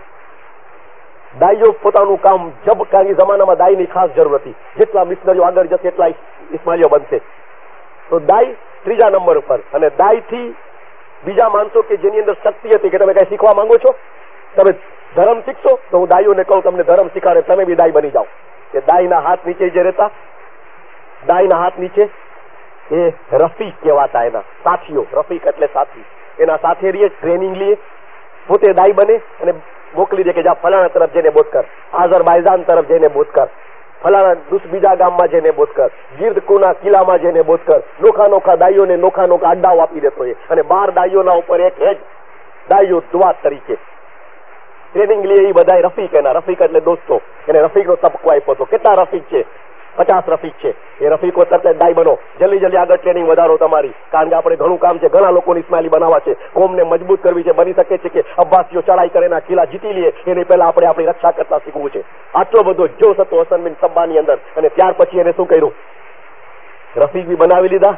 દાઈઓ પોતાનું કામ જબ, કારણ કે જમાનામાં દાઈની ખાસ જરૂર હતી. જેટલા મિશનરીઓ આગળ જશે એટલા ઇસ્માઇલીઓ બનશે. તો દાઈ ત્રીજા નંબર ઉપર. અને દાઈ થી બીજા માણસો કે જેની અંદર શક્તિ હતી કે તમે કઈ શીખવા માંગો છો, તમે ધર્મ શીખશો, તો હું દાઈઓને કહું તમને ધર્મ શીખાડે, તમે બી દાઈ બની જાઓ. કે દાઈના હાથ નીચે જે રહેતા, દાઈના હાથ નીચે એ રફીક કહેવાતા, એના સાથીઓ. રફીક એટલે સાથી. એના સાથે રહીએ, ટ્રેનિંગ લઈએ, પોતે દાઈ બને અને મોકલી દે કે જા ફલાણા તરફ જઈને બોધ કર, આઝરબાઈજાન તરફ જઈને બોધ કર, ફલાણા દુસ બીજા ગામમાં જઈને બોધ કર, ગીરદકુના કિલ્લામાં જઈને બોધ કર. નોખા નોખા દાઈઓને નોખા નોખા અડ્ડાઓ આપી દેતો એ. અને બાર દાઈઓના ઉપર એક હેડ દાઈઓ દુઆત તરીકે ટ્રેનિંગ લે. એ બધા રફીક, એના રફીક એટલે દોસ્તો. એને રફીકનો તબકો આપ્યો હતો. કેટલા રફીક છે? પચાસ રફીક છે. એ રફીકો તરત દાઈ બનો, જલ્દી જલ્દી આગળ ટ્રેનિંગ વધારો તમારી, કારણ કે આપણે ઘણું કામ છે, ઘણા લોકોની ઇસ્માઇલી બનાવવા છે, કોમને મજબૂત કરવી છે. બની શકે છે કે અબ્બાસીઓ ચડાઈ કરે કિલ્લા જીતી લે, એની પહેલા આપણે આપણી રક્ષા કરતા શીખવું છે. આટલો બધો જોશ હતો હસન બિન સબ્બાની અંદર. અને ત્યાર પછી એને શું કર્યું, રફીક બી બનાવી લીધા.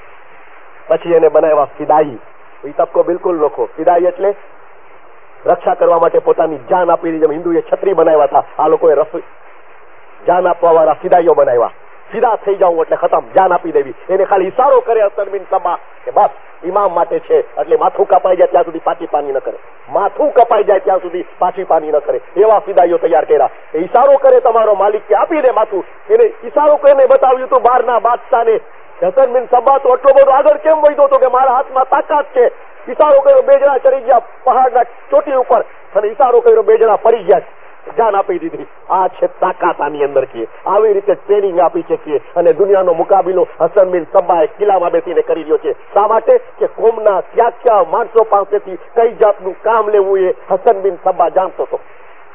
પછી એને બનાવ્યા ફિદાઈ. એ તબકો બિલકુલ નોખો. ફિદાઈ એટલે રક્ષા કરવા માટે પોતાની જાન આપી દીધી. જેમ હિન્દુએ છત્રી બનાવ્યા હતા, આ લોકોએ રફી જાન આપવા વાળા ફિદાઈઓ બનાવ્યા. ફિદા થઈ જાવ એટલે ખતમ, જાન આપી દેવી. એને ખાલી ઇશારો કરે હસન બિન સબા કે બસ ઇમામ માટે છે, એટલે માથું કપાઈ જાય ત્યાં સુધી પાછી પાની ન કરે. માથું કપાઈ જાય ત્યાં સુધી પાછી પાની ન કરે. એવા ફિદાઈઓ તૈયાર કર્યા. એ ઇશારો કરે તમારો માલિક કે આપી દે માથું. એને ઇશારો કરીને બતાવ્યું હતું બહારના બાદશાહને. હસન બિન સબા તો એટલો બધો આગળ કેમ વધ્યો હતો કે મારા હાથમાં તાકાત છે. ઇશારો કર્યો, બે જણા ચડી ગયા પહાડના ચોટી ઉપર, અને ઇશારો કર્યો, બે જણા પડી ગયા, જાન આપી દીધી. આ છે તાકાત આની અંદર કે આવી રીતે ટ્રેનિંગ આપી છે કે. અને દુનિયાનો મુકાબલો હસન બિન સબ્બાએ કિલ્લામાં બેસીને કરી રહ્યો છે. શા માટે? કે કોમના ક્યાં ક્યાં માણસો પાસેથી કઈ જાતનું કામ લેવું એ હસન બિન સબ્બા જાણતો હતો.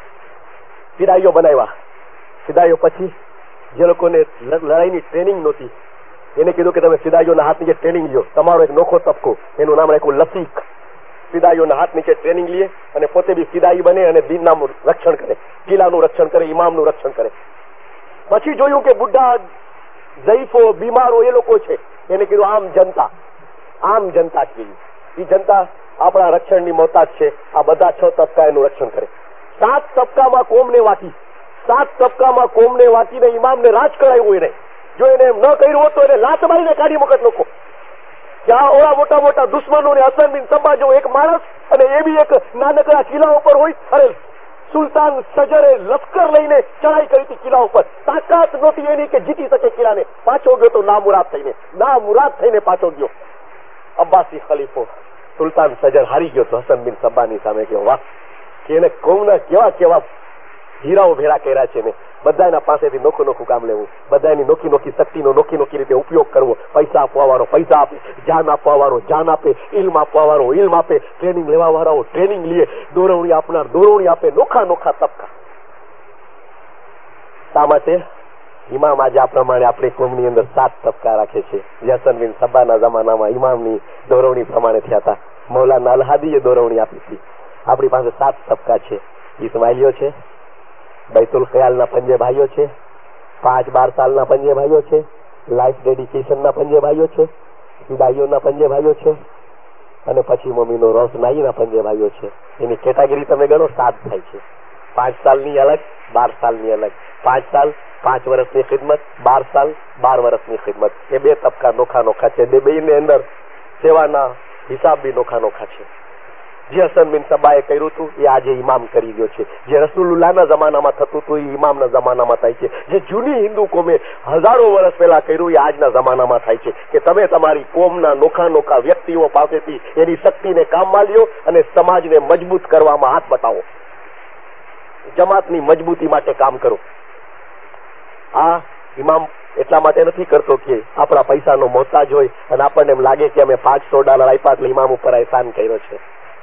ફિદાઈઓ બનાવ્યા. ફિદાઈઓ પછી જે લોકોને લડાઈની ટ્રેનિંગ નહોતી, એને કીધું કે તમે ફિદાઈઓના હાથ નીચે ટ્રેનિંગ લ્યો. તમારો એક નોખો તબકો, એનું નામ રાખ્યું લસીક. ફિદાઈઓના હાથ નીચે ટ્રેનિંગ લે અને પોતે બી ફિદાઈ બને અને દીનનું રક્ષણ કરે, કિલ્લાનું રક્ષણ કરે, ઇમામનું રક્ષણ કરે. પછી જોયું કે બુઢા, ઝઈફો, બીમારો એ લોકો છે. એને કીધું આમ જનતા, આમ જનતા કીધી. એ જનતા આપણા રક્ષણની મોહતાજ છે. આ બધા છ તબકા એનું રક્ષણ કરે. સાત તબકામાં કોમને વાંકી, સાત તબકામાં કોમને વાંકીને ઇમામને રાજ કરાવ્યું. એને જો એને એમ ન કર્યું હોત તો એને લાત મારીને કાઢી મુકત લોકો. ત્યાં ઓળા મોટા મોટા દુશ્મનોને હસન બિન સબ્બા જો એક માણસ, અને એ બી એક નાનકડા કિલ્લા ઉપર હોય. અરે સુલતાન સજરે લશ્કર લઈને ચડાઈ કરી હતી કિલ્લા ઉપર. તાકાત નહોતી એની કે જીતી શકે કિલ્લાને. પાછો ગયો તો નામુરાદ થઈને, નામુરાદ થઈને પાછો ગયો. અબ્બાસી ખલીફો સુલતાન સજર હારી ગયો તો હસન બિન સબ્બાની સામે. કે વાહ, કે એને કોમના કેવા કેવા હીરાઓ ભેરા કર્યા છે ને. બધાના પાસેથી નોખું નોખું કામ લેવું, બધાની નોખી નોખી શક્તિનો નોખી નોખી રીતે ઉપયોગ કરવો. પૈસા આપવા વાળો પૈસા આપે, જાન આપવા વાળો જાન આપે, ઇલ્મ આપવા વાળો ઇલ્મ આપે, ટ્રેનિંગ લેવા વાળાઓ ટ્રેનિંગ લે, દોરવણી આપનાર દોરવણી આપે. નોખા નોખા તબકા. શા માટે? ઇમામ આજે આ પ્રમાણે આપણી કોમની અંદર સાત તબકા રાખે છે. હસન બિન સબ્બાના જમાનામાં ઇમામની દોરવણી પ્રમાણે થયા હતા. મૌલાના અલહાદીએ દોરવણી આપી હતી. આપણી પાસે સાત તબકા છે. ઇસ્માઇલીઓ છે, बैतुल ख्याल पंजे भाईओ छे, पांच बार साल पंजे भाईओ छे, लाइफ डेडिकेशन पंजे भाईओ छे, हिदाईओ पंजे भाईओ छे, अने पछी मम्मीनो रोशनाई पंजे भाईओ छे. एनी केटेगरी तमे गणो सात थाय छे. पांच साल नी अलग, बार साल नी अलग. पांच साल पांच वर्षनी खिदमत, बार साल बार वर्षनी खिदमत. ए बे तबका नोखा नोखा छे. बे बेने अंदर सेवाना हिसाब भी नोखा नोखा छे. જે હસન બિન સબાએ કર્યું હતું એ આજે ઇમામ કરી ગયો છે. જે રસૂલુલ્લાહના જમાનામાં થતું હતું એ ઇમામના જમાનામાં થાય છે. જે જૂની હિન્દુ કોમે હજારો વર્ષ પહેલા કર્યું એ આજના જમાનામાં થાય છે. કે તમે તમારી કોમના નોખા નોખા વ્યક્તિઓ પાસેથી એની શક્તિને કામમાં લ્યો અને સમાજને મજબૂત કરવામાં હાથ બતાવો. જમાતની મજબૂતી માટે કામ કરો. આ ઇમામ એટલા માટે નથી કરતો કે આપણા પૈસાનો મોહતાજ હોય અને આપણને એમ લાગે કે અમે પાંચસો ડોલર આપ્યા એટલે ઇમામ ઉપર એહસાન કર્યો છે.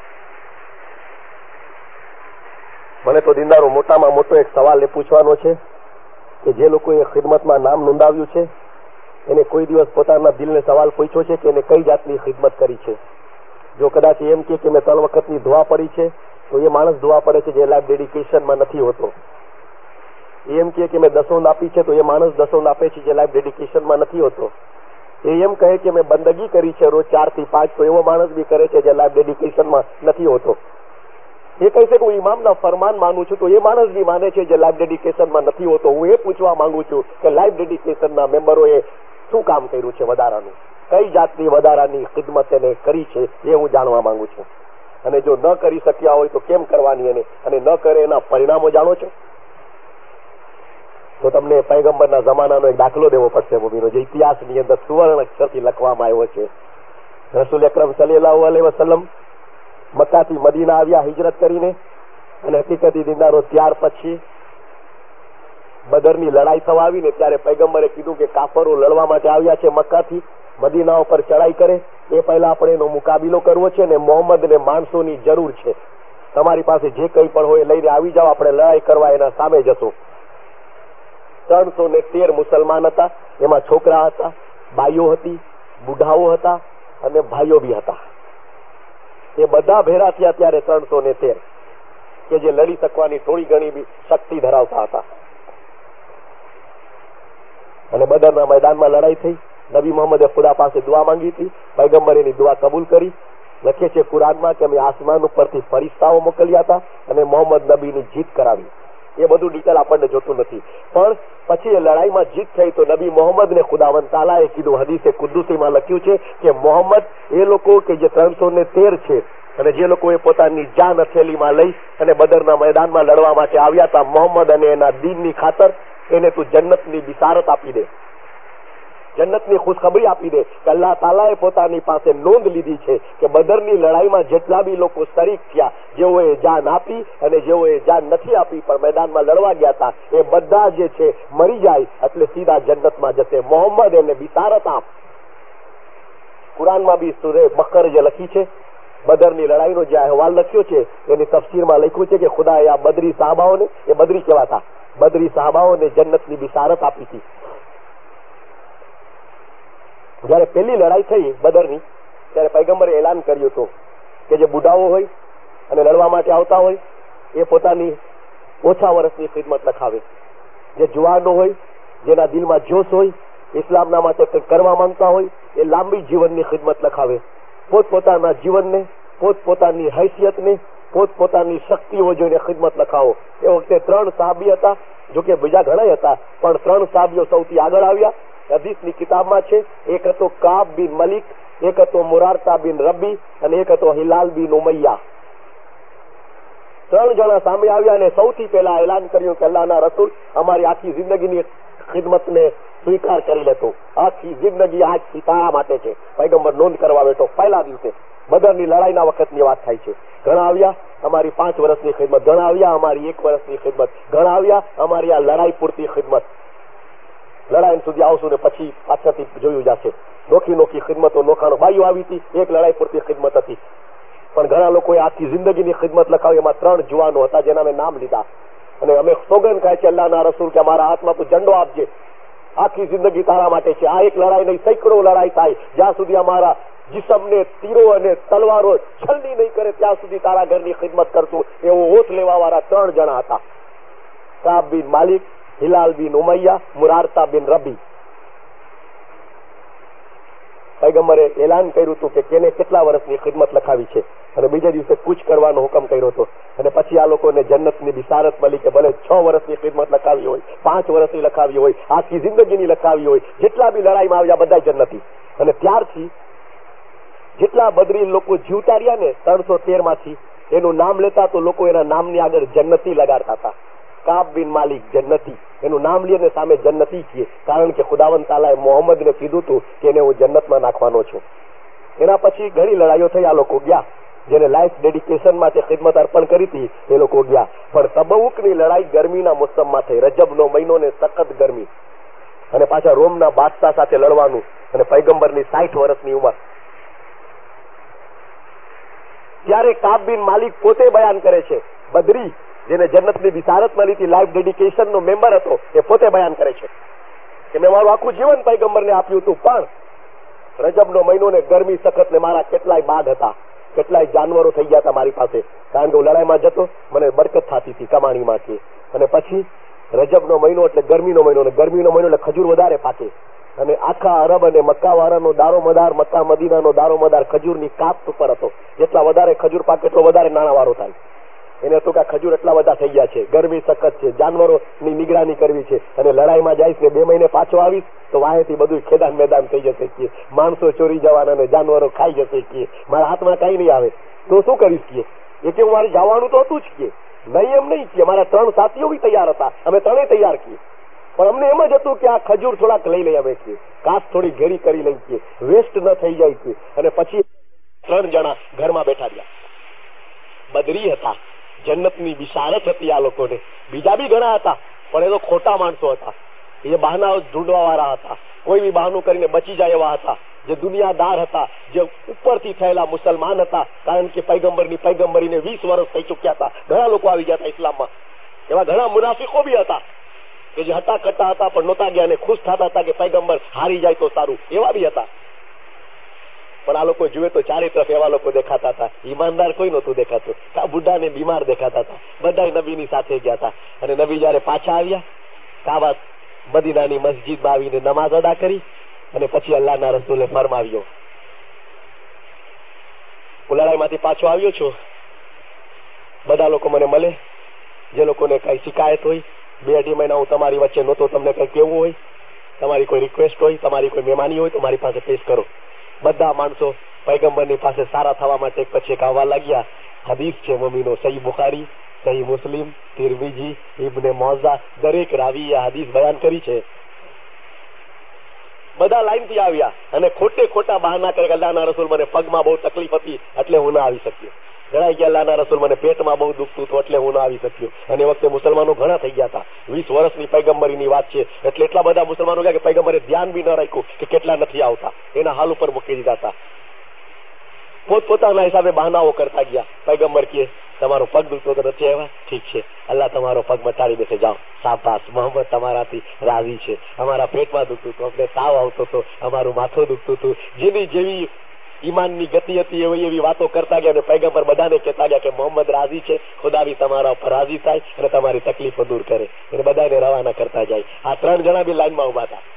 મને તો દીનદારો મોટામાં મોટો એક સવાલ એ પૂછવાનો છે કે જે લોકોએ ખિદમતમાં નામ નોંધાવ્યું છે એને કોઈ દિવસ પોતાના દિલને સવાલ પૂછ્યો છે કે એને કઈ જાતની ખિદમત કરી છે? જો કદાચ એમ કે મેં ત્રણ વખતની દુઆ પડી છે તો એ માણસ દુઆ પડે છે જે લાઈફ ડેડિકેશનમાં નથી હોતો. એમ કે મેં દસોંદ આપી છે તો એ માણસ દસોંદ આપે છે જે લાઈફ ડેડિકેશનમાં નથી હોતો. એ એમ કહે કે મેં બંદગી કરી છે રોજ ચાર થી પાંચ તો એવો માણસ બી કરે છે જે લાઈફ ડેડિકેશનમાં નથી હોતો. એ કહે છે કે હું ઇમામના ફરમાન માનું છું તો એ માણસ બી માને છે જે લાઈફ ડેડિકેશનમાં નથી હોતો. હું એ પૂછવા માંગુ છું કે લાઈફ ડેડિકેશનના મેમ્બરોએ શું કામ કર્યું છે વધારાનું? કઈ જાતની વધારાની ખિદમત એને કરી છે એ હું જાણવા માંગુ છું. અને જો ન કરી શક્યા હોય તો કેમ કરવાની એને અને ન કરે એના પરિણામો જાણો છો? તો તમને પૈગંબરના જમાનાનો એક દાખલો દેવો પડશે મોમીનો, જે ઇતિહાસની અંદર સુવર્ણ અક્ષરથી લખવામાં આવ્યો છે. રસૂલ અકરમ સલ્લલ્લાહુ અલૈહિ વસલ્લમ મક્કાથી મદીના આવ્યા હિજરત કરીને, અને હકીકતી દીનદારો ત્યાર પછી બદરની લડાઈ થવા આવીને ત્યારે પૈગંબરે કીધું કે કાફરો લડવા માટે આવ્યા છે મક્કાથી, મદીના ઉપર ચડાઈ કરે એ પહેલા આપણે એનો મુકાબલો કરવો છે ને મોહમ્મદને માણસોની જરૂર છે. તમારી પાસે જે કંઈ પણ હોય લઈને આવી જાઓ, આપણે લડાઈ કરવા એના સામે જશો. ત્રણસો ને તેર મુસલમાન હતા, એમાં છોકરા હતા, બાઈઓ હતી, બુઢાઓ હતા અને ભાઈઓ બી હતા. એ બધા ભેરા થયા ત્યારે ત્રણસો ને તેર કે જે લડી શકવાની થોડી ઘણી બી શક્તિ ધરાવતા હતા. અને બદરના મેદાનમાં લડાઈ થઈ. નબી મોહમ્મદે ખુદા પાસે દુઆ માંગી હતી, પૈગંબર એની દુઆ કબૂલ કરી. લખે છે કુરાનમાં કે અમે આસમાન ઉપરથી ફરિશ્તાઓ મોકલ્યા હતા અને મોહમ્મદ નબીની જીત કરાવી. એ બધું ડિટેલ આપણને જોતું નથી, પણ પછી એ લડાઈમાં જીત થઈ તો નબી મોહમ્મદને ખુદાવંદ તાલાએ કીધું, હદીસે કુદ્દુસીમાં લખ્યું છે કે મોહમ્મદ એ લોકો કે જે ત્રણસો ને તેર છે અને જે લોકોએ પોતાની જાન હથેલીમાં લઈ અને બદરના મેદાનમાં લડવા માટે આવ્યા હતા, મોહમ્મદ અને એના દીનની ખાતર એને તું જન્નતની બિસારત આપી દે, જન્નતની ખુશખબરી આપી દે કે અલ્લાહ તાલાએ પોતાની પાસે નોંધ લીધી છે કે બદરની લડાઈમાં જેટલા બી લોકો શરીક થયા, જેઓએ જાન આપી અને જેઓએ જાન નથી આપી પણ મેદાનમાં લડવા ગયા હતા, એ બધા જે છે મરી જાય એટલે સીધા જન્નતમાં જશે. મોહમ્મદ એને બિસારત આપ. કુરાનમાં બી સૂરે બકર જે લખી છે, બદરની લડાઈનો જે અહેવાલ લખ્યો છે એની તફસીરમાં લખ્યું છે કે ખુદાએ આ બદરી સાહબાઓને, એ બદરી કહેવાતા, બદરી સાહબાઓને જન્નતની બિસારત આપી હતી. જયારે પેલી લડાઈ થઈ બદરની ત્યારે પૈગંબરે એલાન કર્યું હતું કે જે બુઢાઓ હોય અને લડવા માટે આવતા હોય એ પોતાની ઓછા વર્ષની ખિદમત લખાવે. જે જુવાનો હોય, જેના દિલમાં જોશ હોય, ઇસ્લામના માટે કંઈક કરવા માંગતા હોય, એ લાંબી જીવનની ખિદમત લખાવે. પોતપોતાના જીવનને, પોતપોતાની હૈસિયતને, પોતપોતાની શક્તિઓ જોઈને ખિદમત લખાવો. એ વખતે ત્રણ સાહબી હતા, જોકે બીજા ઘણા હતા પણ ત્રણ સાહબીઓ સૌથી આગળ આવ્યા. હદીસની કિતાબમાં છે, એક હતો કાબ બિન મલિક, એક હતો મુરારતા બિન રબી અને એક હતો હિલાલ બિન ઉમૈયા. ત્રણ જણા સામે આવ્યા અને સૌથી પહેલા એલાન કર્યું કે અલ્લાહના રસૂલ, અમારી આખી જિંદગીની ખિદમતને સ્વીકાર કરી લેતો, આખી જિંદગી આજથી તારા માટે છે. પૈગંબર નોંધ કરવા બેઠો પહેલા દિવસે, બદરની લડાઈના વખતની વાત થાય છે. ઘણા આવ્યા અમારી પાંચ વર્ષની ખિદમત, ઘણા આવ્યા અમારી એક વર્ષની ખિદમત, ઘણા આવ્યા અમારી આ લડાઈ પૂરતી ખિદમત. લડાઈ સુધી આવશું ને પછી પાછળથી જોયું જશે. નોખી નોખી ખિદમતો, નોખાનો બાઈઓ આવી હતી, એક લડાઈ પૂરતી ખિદમત હતી. પણ ઘણા લોકોએ આખી જિંદગીની ખિદમત લખાવી. એમાં ત્રણ જુવાનો હતા જેના મેં નામ લીધા અને અમે સોગંદ ખાય છે અલ્લાહના રસૂલ કે અમારા હાથમાં તું ઝંડો આપજે, આખી જિંદગી તારા માટે છે. આ એક લડાઈ નહીં, સેંકડો લડાઈ થાય, જ્યાં સુધી અમારા જિસ્મને તીરો અને તલવારો છલની નહીં કરે ત્યાં સુધી તારા ઘરની ખિદમત કરશું. એવો ઓથ લેવા વાળા ત્રણ જણા હતા, કાબ બિન માલિક, હિલાલ બિન ઉમૈયા, મુરારતા બિન રબી. પૈગંબરે એલાન કર્યું હતું કે કેને કેટલા વર્ષની ખિદમત લખાવી છે અને બીજા દિવસે કૂચ કરવાનો હુકમ કર્યો હતો. અને પછી આ લોકોને જન્નતની બિસારત મળી કે ભલે છ વર્ષની ખિદમત લખાવી હોય, પાંચ વર્ષની લખાવી હોય, આખી જિંદગીની લખાવી હોય, જેટલા બી લડાઈમાં આવ્યા બધા જન્નતી. અને ત્યારથી જેટલા બદરી લોકો જીવતા રહ્યા ને ત્રણસો તેર માંથી એનું નામ લેતા તો લોકો એના નામની આગળ જન્નતી લગાડતા હતા. કાબ બિન માલિક જન્નતી, એનું નામ લઈને સામે જન્નતી કીએ, કારણ કે ખુદાવંદ તાલાએ મોહમ્મદને કીધું હતું કે એને હું જન્નતમાં નાખવાનો છું. એના પછી ઘણી લડાઈઓ થઈ, આ લોકો ગયા. જેને લાઈફ ડેડિકેશન માટે ખિદમત અર્પણ કરી હતી એ લોકો ગયા. પણ તબવુકની લડાઈ ગરમીના મોસમમાં થઈ. રજબનો મહિનો ને સખત ગરમી, અને પાછા રોમના બાદશાહ સાથે લડવાનું, અને પૈગંબરની સાઠ વર્ષની ઉંમર. ત્યારે કાબ બિન માલિક પોતે બયાન કરે છે, બદરી જેને જન્નતની બિસારત મળી હતી, લાઈફ ડેડિકેશન નો મેમ્બર હતો, એ પોતે બયાન કરે છે કે મેં મારું આખું જીવન પૈગંબરને આપ્યું હતું, પણ રજબનો મહિનો ને ગરમી સખત ને મારા કેટલાય બાગ હતા, કેટલાય જાનવરો થઈ ગયા હતા મારી પાસે, કારણ કે હું લડાઈમાં જતો, મને બરકત થતી હતી કમાણીમાંથી. અને પછી રજબનો મહિનો એટલે ગરમીનો મહિનો, અને ગરમીનો મહિનો એટલે ખજૂર વધારે પાકે, અને આખા અરબ અને મક્કા વાળાનો દારો મદાર, મક્કા મદીનાનો દારો મદાર ખજૂરની કાપ ઉપર હતો. જેટલા વધારે ખજૂર પાકે એટલો વધારે નાણાવાળો થાય. એને હતું કે ખજૂર એટલા બધા થઈ ગયા છે, ગરમી સખત છે, જાનવરોની નિગરાની કરવી છે, અને લડાઈમાં જઈશ ને બે મહિને પાછો આવીશ તો વાહેથી બધું ખેદાન મેદાન થઈ જશે કે માણસો ચોરી જવાના અને જાનવરો ખાઈ જશે કે મારા હાથમાં કઈ નહીં આવે તો શું કરીશ કે એ કે મારે જવાનું તો હતું જ કે નહીં, એમ નહીં કે મારા ત્રણ સાથીઓ બી તૈયાર હતા, અમે ત્રણેય તૈયાર છીએ, પણ અમને એમ જ હતું કે આ ખજૂર થોડાક લઈ લઈ અમે કે કાચ થોડી ઘેરી કરી લઈ કે વેસ્ટ ન થઈ જાય કે. અને પછી ત્રણ જણા ઘરમાં બેઠા રહ્યા, બદરી હતા, જન્નતની બિશારત હતી આ લોકોને. બીજા બી ઘણા હતા, પણ એ તો ખોટા માણસો હતા, એ બહાના ઢૂંઢવા વાળા હતા, કોઈ બી બહાનું કરીને બચી જાય એવા હતા, જે દુનિયાદાર હતા, જે ઉપરથી થયેલા મુસલમાન હતા, કારણ કે પૈગંબરની પૈગંબરીને વીસ વર્ષ થઈ ચુક્યા હતા. ઘણા લોકો આવી ગયા હતા ઇસ્લામમાં. એવા ઘણા મુનાફિકો બી હતા કે જે હતા કટ્ટા હતા પણ નહોતા ગયા અને ખુશ થતા હતા કે પૈગંબર હારી જાય તો સારું, એવા બી હતા. પણ આ લોકો જુએ તો ચારે તરફ એવા લોકો દેખાતા હતા, ઈમાનદાર કોઈ નહોતું દેખાતું. આ બુઢા ને બીમાર દેખાતા હતા. બધા નબીની સાથે ગયા હતા, અને નબી જયારે પાછા આવ્યા કાબા મદીનાની મસ્જિદમાં આવીને નમાઝ અદા કરી, અને પછી અલ્લાહના રસૂલે ફરમાવ્યો, હું લડાઈમાંથી પાછો આવ્યો છું, બધા લોકો મને મળે, જે લોકોને કઈ શિકાયત હોય, બે અઢી મહિના હું તમારી વચ્ચે નહોતો, તમને કઈ કેવું હોય, તમારી કોઈ રિક્વેસ્ટ હોય, તમારી કોઈ મહેમાની હોય તો મારી પાસે પેશ કરો. બધા માણસો પૈગંબરની પાસે સારા થવા માટે પછી એક આવવા લાગ્યા. હદીસ છે મમ્મીનો, સહી બુખારી, સહી મુસ્લિમ, તિરમિજી, ઇબ્ને મોઝા, દરેક રાવી આ હદીસ બયાન કરી છે. બધા લાઈન થી આવ્યા અને ખોટે ખોટા બહાના કરે, અલ્લાહના રસૂલ મને પગમાં બહુ તકલીફ હતી એટલે હું ના આવી શક્યો. જણાઈ ગયા અલ્લાહના રસૂલ મને પેટમાં બહુ દુખતું હતું એટલે હું ના આવી શક્યો. અને એ વખતે મુસલમાનો ઘણા થઈ ગયા હતા, વીસ વર્ષની પૈગંબરીની વાત છે, એટલે એટલા બધા મુસલમાનો ગયા કે પૈગંબરે ધ્યાન બી ન રાખ્યું કે કેટલા નથી આવતા, એના હાલ ઉપર મૂકી દીધા હતા. પોતપોતાના હિસાબે બહાનાઓ કરતા ગયા. પૈગંબર કહે તમારો પગ દુખતો તો નથી આવ્યા, ઠીક છે, અલ્લાહ તમારો પગ મટાડી દેશે, જાઓ, શાબાશ, મોહમ્મદ તમારાથી રાજી છે. અમારા પેટમાં દુખતું હતું, અમને તાવ આવતો હતો, અમારું માથું દુખતું હતું, જેની જેવી ઈમાનની ગતિ હતી એવી એવી વાતો કરતા ગયા. અને પૈગંબર બધાને કહેતા ગયા કે મોહમ્મદ રાજી છે, ખુદા બી તમારા ઉપર રાજી થાય અને તમારી તકલીફો દૂર કરે, અને બધાને રવાના કરતા જાય. આ ત્રણ જણા બી લાઈનમાં ઉભા હતા.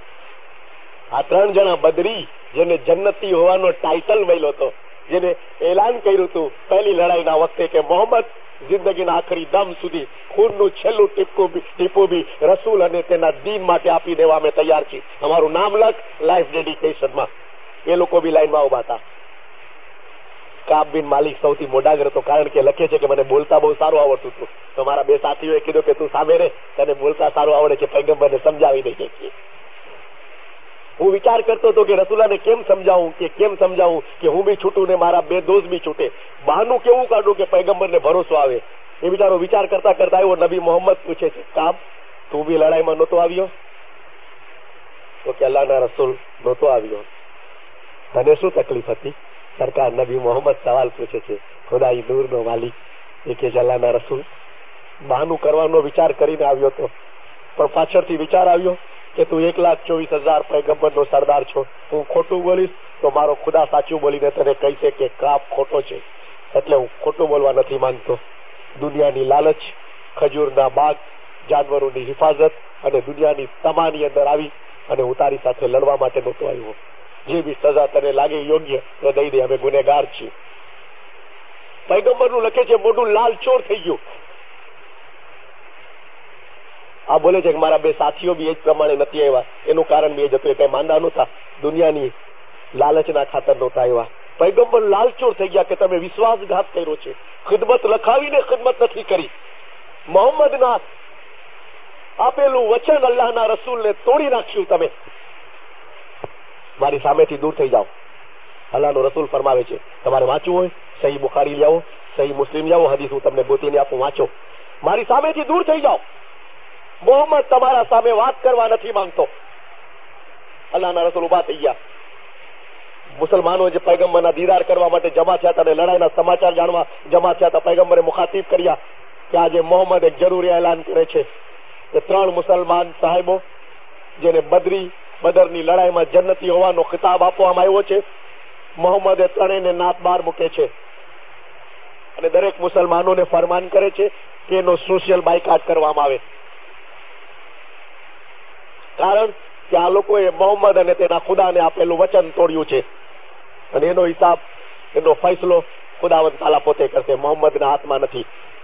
આ ત્રણ જણા બદરી, જેને જન્નતી હોવાનો ટાઇટલ મળ્યો હતો, જેને એલાન કર્યું હતું પહેલી લડાઈના વખતે કે મોહમ્મદ જિંદગીના આખરી દમ સુધી ખૂનનું છેલ્લું ટીપકું ટીપું બી રસૂલ અને તેના દીન માટે આપી દેવા અમે તૈયાર છીએ, અમારું નામ લખ લાઈફ ડેડિકેશનમાં. એ લોકો બી લાઈનમાં ઉભા હતા. કાબ બિન માલિક સૌથી મોડાગર હતો, કારણ કે લખે છે કે મને બોલતા બહુ સારું આવડતું હતું, તો મારા બે સાથીઓએ કીધું કે તું સામે રે, તને બોલતા સારું આવડે છે, પૈગંબરને સમજાવી દે છે. હું વિચાર કરતો હતો કે રસૂલાને કેમ સમજાવું કે કેમ સમજાવું કે હું બી છૂટું ને મારા બે દોસ્ત બી છૂટે, બહાનું કેવું કાઢું કે પૈગંબરને ભરોસો આવે. એ બિચારો વિચાર કરતા કરતા આવ્યો. નબી મોહમ્મદ પૂછે છે, કાબ તું બી લડાઈમાં નહોતો આવ્યો? તો કે અલ્લાહના રસૂલ નહોતો આવ્યો. તને શું તકલીફ હતી? સરકાર નબી મોહમ્મદ સવાલ પૂછે છે, ખુદાઈ નૂરનો માલિક. એ કે અલ્લાહના રસૂલ બહાનું કરવાનો વિચાર કરીને આવ્યો હતો, પણ પાછળથી વિચાર આવ્યો કે તું એક લાખ ચોવીસ હજાર પૈગંબરનો સરદાર છો, હું ખોટું બોલીશ તો મારો ખુદા સાચું બોલીને તને કહીશે કે કાપ ખોટો છે, એટલે હું ખોટું બોલવા નથી માંગતો. દુનિયાની લાલચ, ખજૂરના બાગ, જાનવરોની હિફાજત અને દુનિયાની તમાની અંદર આવી અને હું તારી સાથે લડવા માટે નહોતો આવ્યો. જે બી સજા તને લાગે યોગ્ય તો દઈ દે, અમે ગુનેગાર છીએ. પૈગંબરનું લખે છે મોઢું લાલ ચોર થઈ ગયું. આ બોલે છે કે મારા બે સાથીઓ બી એ જ પ્રમાણે નથી આવ્યા, એનું કારણ બી એ જ હતું, એ કઈ માંદા નહોતા, દુનિયાની લાલચના ખાતર નહોતા આવ્યા. પૈગંબર લાલચોર થઈ ગયા કે તમે વિશ્વાસઘાત કર્યો છે, ખિદમત લખાવીને ખિદમત નથી કરી. મોહમ્મદના આપેલું વચન અલ્લાહના રસૂલને તોડી નાખ્યું. તમે મારી સામેથી દૂર થઈ જાઓ. અલ્લાહનો રસૂલ ફરમાવે છે તમારે વાંચવું હોય સહી બુખારી લાવો, સહી મુસ્લિમ લાવો, હદીસ હું તમને ગોતીને આપું, વાંચો. મારી સામેથી દૂર થઈ જાઓ. મોહમ્મદ તમારા સામે વાત કરવા નથી માંગતો. અલ્લાહના રસૂલ ઉભા થઈ ગયા. મુસલમાનો જે પૈગંબરના દીદાર કરવા માટે જમા થયા હતા અને લડાઈના સમાચાર જાણવા જમા થયા હતા, પૈગંબરે મુખાતિબ કર્યા કે આજે મોહમ્મદ એક જરૂરી એલાન કરે છે કે ત્રણ મુસલમાન સાહેબો જેને બદરી બદરની લડાઈમાં જન્નતી હોવાનો ખિતાબ આપવામાં આવ્યો છે, મોહમ્મદે ત્રણેયને નાત બહાર મૂકે છે અને દરેક મુસલમાનોને ફરમાન કરે છે કે એનો સોશિયલ બાયકાટ કરવામાં આવે. કારણ કે આ લોકોએ મોહમ્મદ અને તેના ખુદાને આપેલું વચન તોડ્યું છે અને એનો હિસાબ, એનો ફૈસલો ખુદાવંદ તાલા પોતે કરશે, મોહમ્મદના હાથમાં નથી.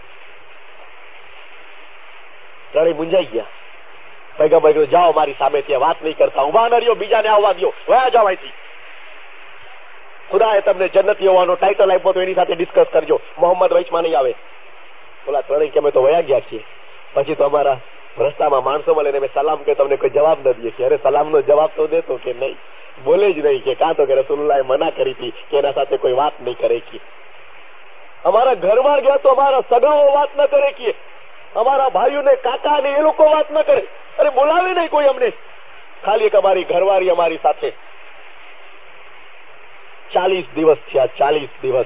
ત્રણેય મૂંઝાઈ ગયા. પૈગંબર કહ્યું જાઓ મારી સામેથી વાત નહીં કરતા, ઉભા ન રહ્યો, બીજાને આવવા દો, વયા જાઓ અહીંથી. ખુદાએ તમને જન્નતી હોવાનો ટાઇટલ આપ્યો તો એની સાથે ડિસ્કસ કરજો, મોહમ્મદ વચમાં નહીં આવે. બોલા ત્રણેય કે અમે તો વયા ગયા છીએ. પછી તો અમારા રસ્તામાં માણસો મળે ને મેં સલામ કે તમને કોઈ જવાબ ન દઈએ કે અરે સલામનો જવાબ તો દેતો કે નહીં, બોલે જ નહીં કે કાં તો કે રસૂલુલ્લાહે મના કરી હતી કે એના સાથે કોઈ વાત નહીં કરે કે. અમારા ઘરમાં ગયા તો અમારા સગાઓ વાત ન કરે કે, અમારા ભાઈઓને કાકા ને એ લોકો વાત ન કરે. અરે બોલાવે નહીં કોઈ અમને, ખાલી એક અમારી ઘરવાળી અમારી સાથે. ચાલીસ દિવસ થયા, ચાલીસ દિવસ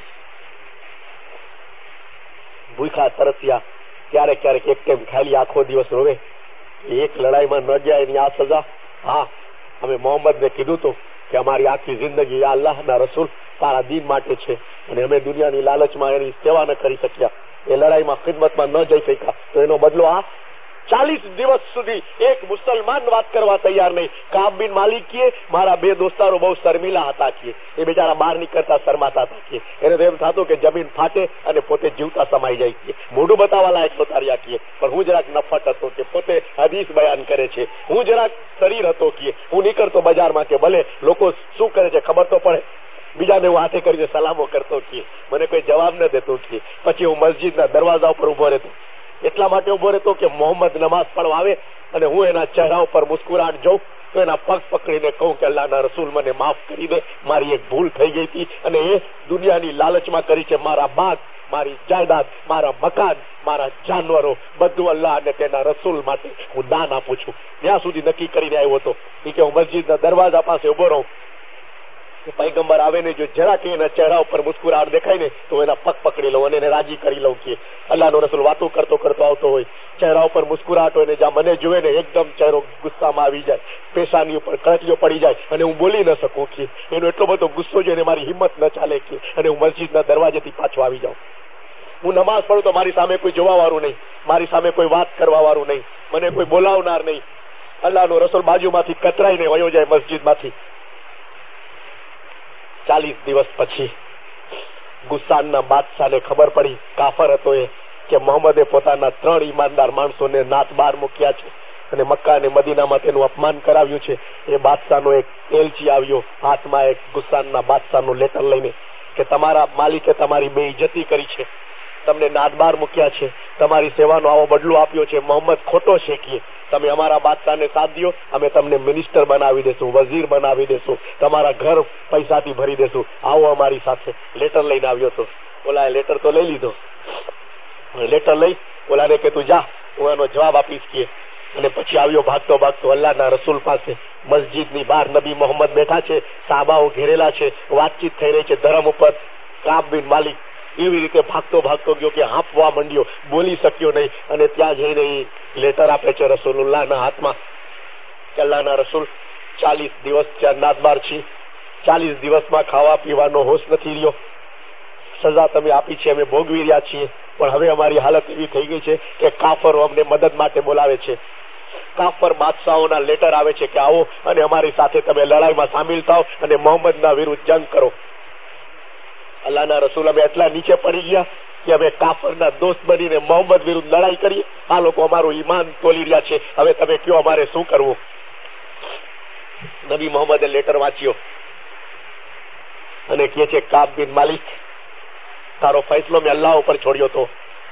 ભૂખા તરસ્યા. ક્યારેક ક્યારેક એક ટાઈમ ખાલી આખો દિવસ રોવે. એક લડાઈમાં ન ગયા એની આ સજા. હા, અમે મોહમ્મદને કીધું હતું કે અમારી આખી જિંદગી અલ્લાહના રસૂલ તારા દીન માટે છે અને અમે દુનિયાની લાલચમાં એની સેવા ન કરી શક્યા, એ લડાઈમાં ખિદમતમાં ન જઈ શક્યા, તો એનો બદલો આ. ચાલીસ દિવસ સુધી એક મુસલમાન વાત કરવા તૈયાર નહીં. કાબ બિન માલિકીએ મારા બે દોસ્તારો બહુ શર્મિલા હતા કે એ બિચારા બહાર નીકળતા શરમાતા હતા કે એને તો એમ થતું કે જમીન ફાટે અને પોતે જીવતા સમાઈ જાય કે મોઢું બતાવવા લાયક નોતાર્યા કે, પણ હું જરાક નફટ હતો કે પોતે હદીસ બયાન કરે છે. હું જરાક શરીર હતો કે હું નીકળતો બજારમાં કે ભલે લોકો શું કરે છે ખબર તો પડે, બીજાને હું હાથે કરીને સલામો કરતો કે મને કોઈ જવાબ ન દેતો કે. પછી હું મસ્જિદના દરવાજા ઉપર ઉભો રહેતો, એટલા માટે ઉભો રહેતો કે મોહમ્મદ નમાઝ પડવા આવે અને હું એના ચહેરા ઉપર મુસ્કુરાટ જોઉં તો એના પગ પકડીને કહું કે અલ્લાહના રસૂલ મને માફ કરી દે, મારી એક ભૂલ થઈ ગઈ હતી અને એ દુનિયાની લાલચમાં કરી છે. મારા બાગ, મારી જાયદાદ, મારા મકાન, મારા જાનવરો બધું અલ્લાહ અને તેના રસૂલ માટે હું દાન આપું છું. ત્યાં સુધી નક્કી કરીને આવ્યો હતો કે હું મસ્જિદના દરવાજા પાસે ઉભો રહું. પૈગંબર આવે ને જો જરા કે એના ચહેરા ઉપર મુસ્કુરાટ દેખાય ને તો એના પગ પકડી લઉં અને એને રાજી કરી લઉં કે અલ્લાહનો રસૂલ વાતો કરતો કરતો આવતો હોય, ચહેરા ઉપર મુસ્કુરાટ હોય ને જ્યાં મને જોવે ને એકદમ ચહેરો ગુસ્સામાં આવી જાય, પેશાની ઉપર કળકીઓ પડી જાય અને હું બોલી ન શકું કે એનો એટલો બધો ગુસ્સો જોઈને મારી હિંમત ન ચાલે કે અને હું મસ્જિદના દરવાજેથી પાછો આવી જાઉં. હું નમાઝ પડું તો મારી સામે કોઈ જોવા વાળું નહીં, મારી સામે કોઈ વાત કરવા વાળું નહીં, મને કોઈ બોલાવનાર નહીં. અલ્લાહનો રસૂલ બાજુમાંથી કતરાઈને વયો જાય મસ્જિદમાંથી. ચાલીસ દિવસ પછી ગુસ્સાનના બાદશાહને ખબર પડી, કાફર હતો એ, કે મોહમ્મદે પોતાના ત્રણ ઈમાનદાર માણસોને નાત બહાર મૂક્યા છે અને મક્કા અને મદીનામાં તેનું અપમાન કરાવ્યું છે. એ બાદશાહનો એક એલચી આવ્યો હાથમાં એક ગુસ્સાનના બાદશાહનું લેટર લઈને કે તમારા માલિકે તમારી બેઇજ્જતી કરી છે, તમને નાત બહાર મૂક્યા છે, તમારી સેવાનો આવો બદલો આપ્યો છે, મોહમ્મદ ખોટો છે કે તમે અમારા બાદશાહને સાથ દો, અમે તમને મિનિસ્ટર બનાવી દેશું, વઝીર બનાવી દેશું, તમારા ઘર પૈસાથી ભરી દેશું, આવો અમારી સાથે. લેટર લઈને આવ્યો હતો. ઓલાએ લેટર તો લઈ લીધો. લેટર લઈ ઓલાને કે તું જા, હું એનો જવાબ આપીશ કે. અને પછી આવ્યો ભાગતો ભાગતો અલ્લાહના રસૂલ પાસે. મસ્જિદની બહાર નબી મોહમ્મદ બેઠા છે, સાહાબાઓ ઘેરેલા છે, વાતચીત થઈ રહી છે ધર્મ ઉપર. કાબ બિન માલિક એવી રીતે ભાગતો ભાગતો ગયો કે હાંફવા માંડ્યો, બોલી શક્યો નહીં અને ત્યાં જઈને લેટર આપે છે રસૂલુલ્લાહના હાથમાં કે અલ્લાહના રસૂલ ચાલીસ દિવસ નાત બહાર છે, ચાલીસ દિવસમાં ખાવા પીવાનો હોશ નથી રહ્યો, સજા તમે આપી છે અમે ભોગવી રહ્યા છીએ, પણ હવે અમારી હાલત એવી થઈ ગઈ છે કે કાફરો અમને મદદ માટે બોલાવે છે. કાફર બાદશાહોના લેટર આવે છે કે આવો અને અમારી સાથે તમે લડાઈમાં સામેલ થાઓ અને મોહમ્મદના વિરુદ્ધ જંગ કરો. અલ્લાહના રસૂલ અમે એટલા નીચે પડી ગયા કે અમે કાફરના દોસ્ત બનીને મોહમ્મદ વિરુદ્ધ લડાઈ કરીએ. આ લોકો અમારું ઈમાન તોલી રહ્યા છે, હવે તમે કયો અમારે શું કરવું. નબી મોહમ્મદે લેટર વાંચ્યો અને કહે છે, કાબ બિન માલિક, તારો ફેસલો મેં અલ્લાહ ઉપર છોડ્યો તો.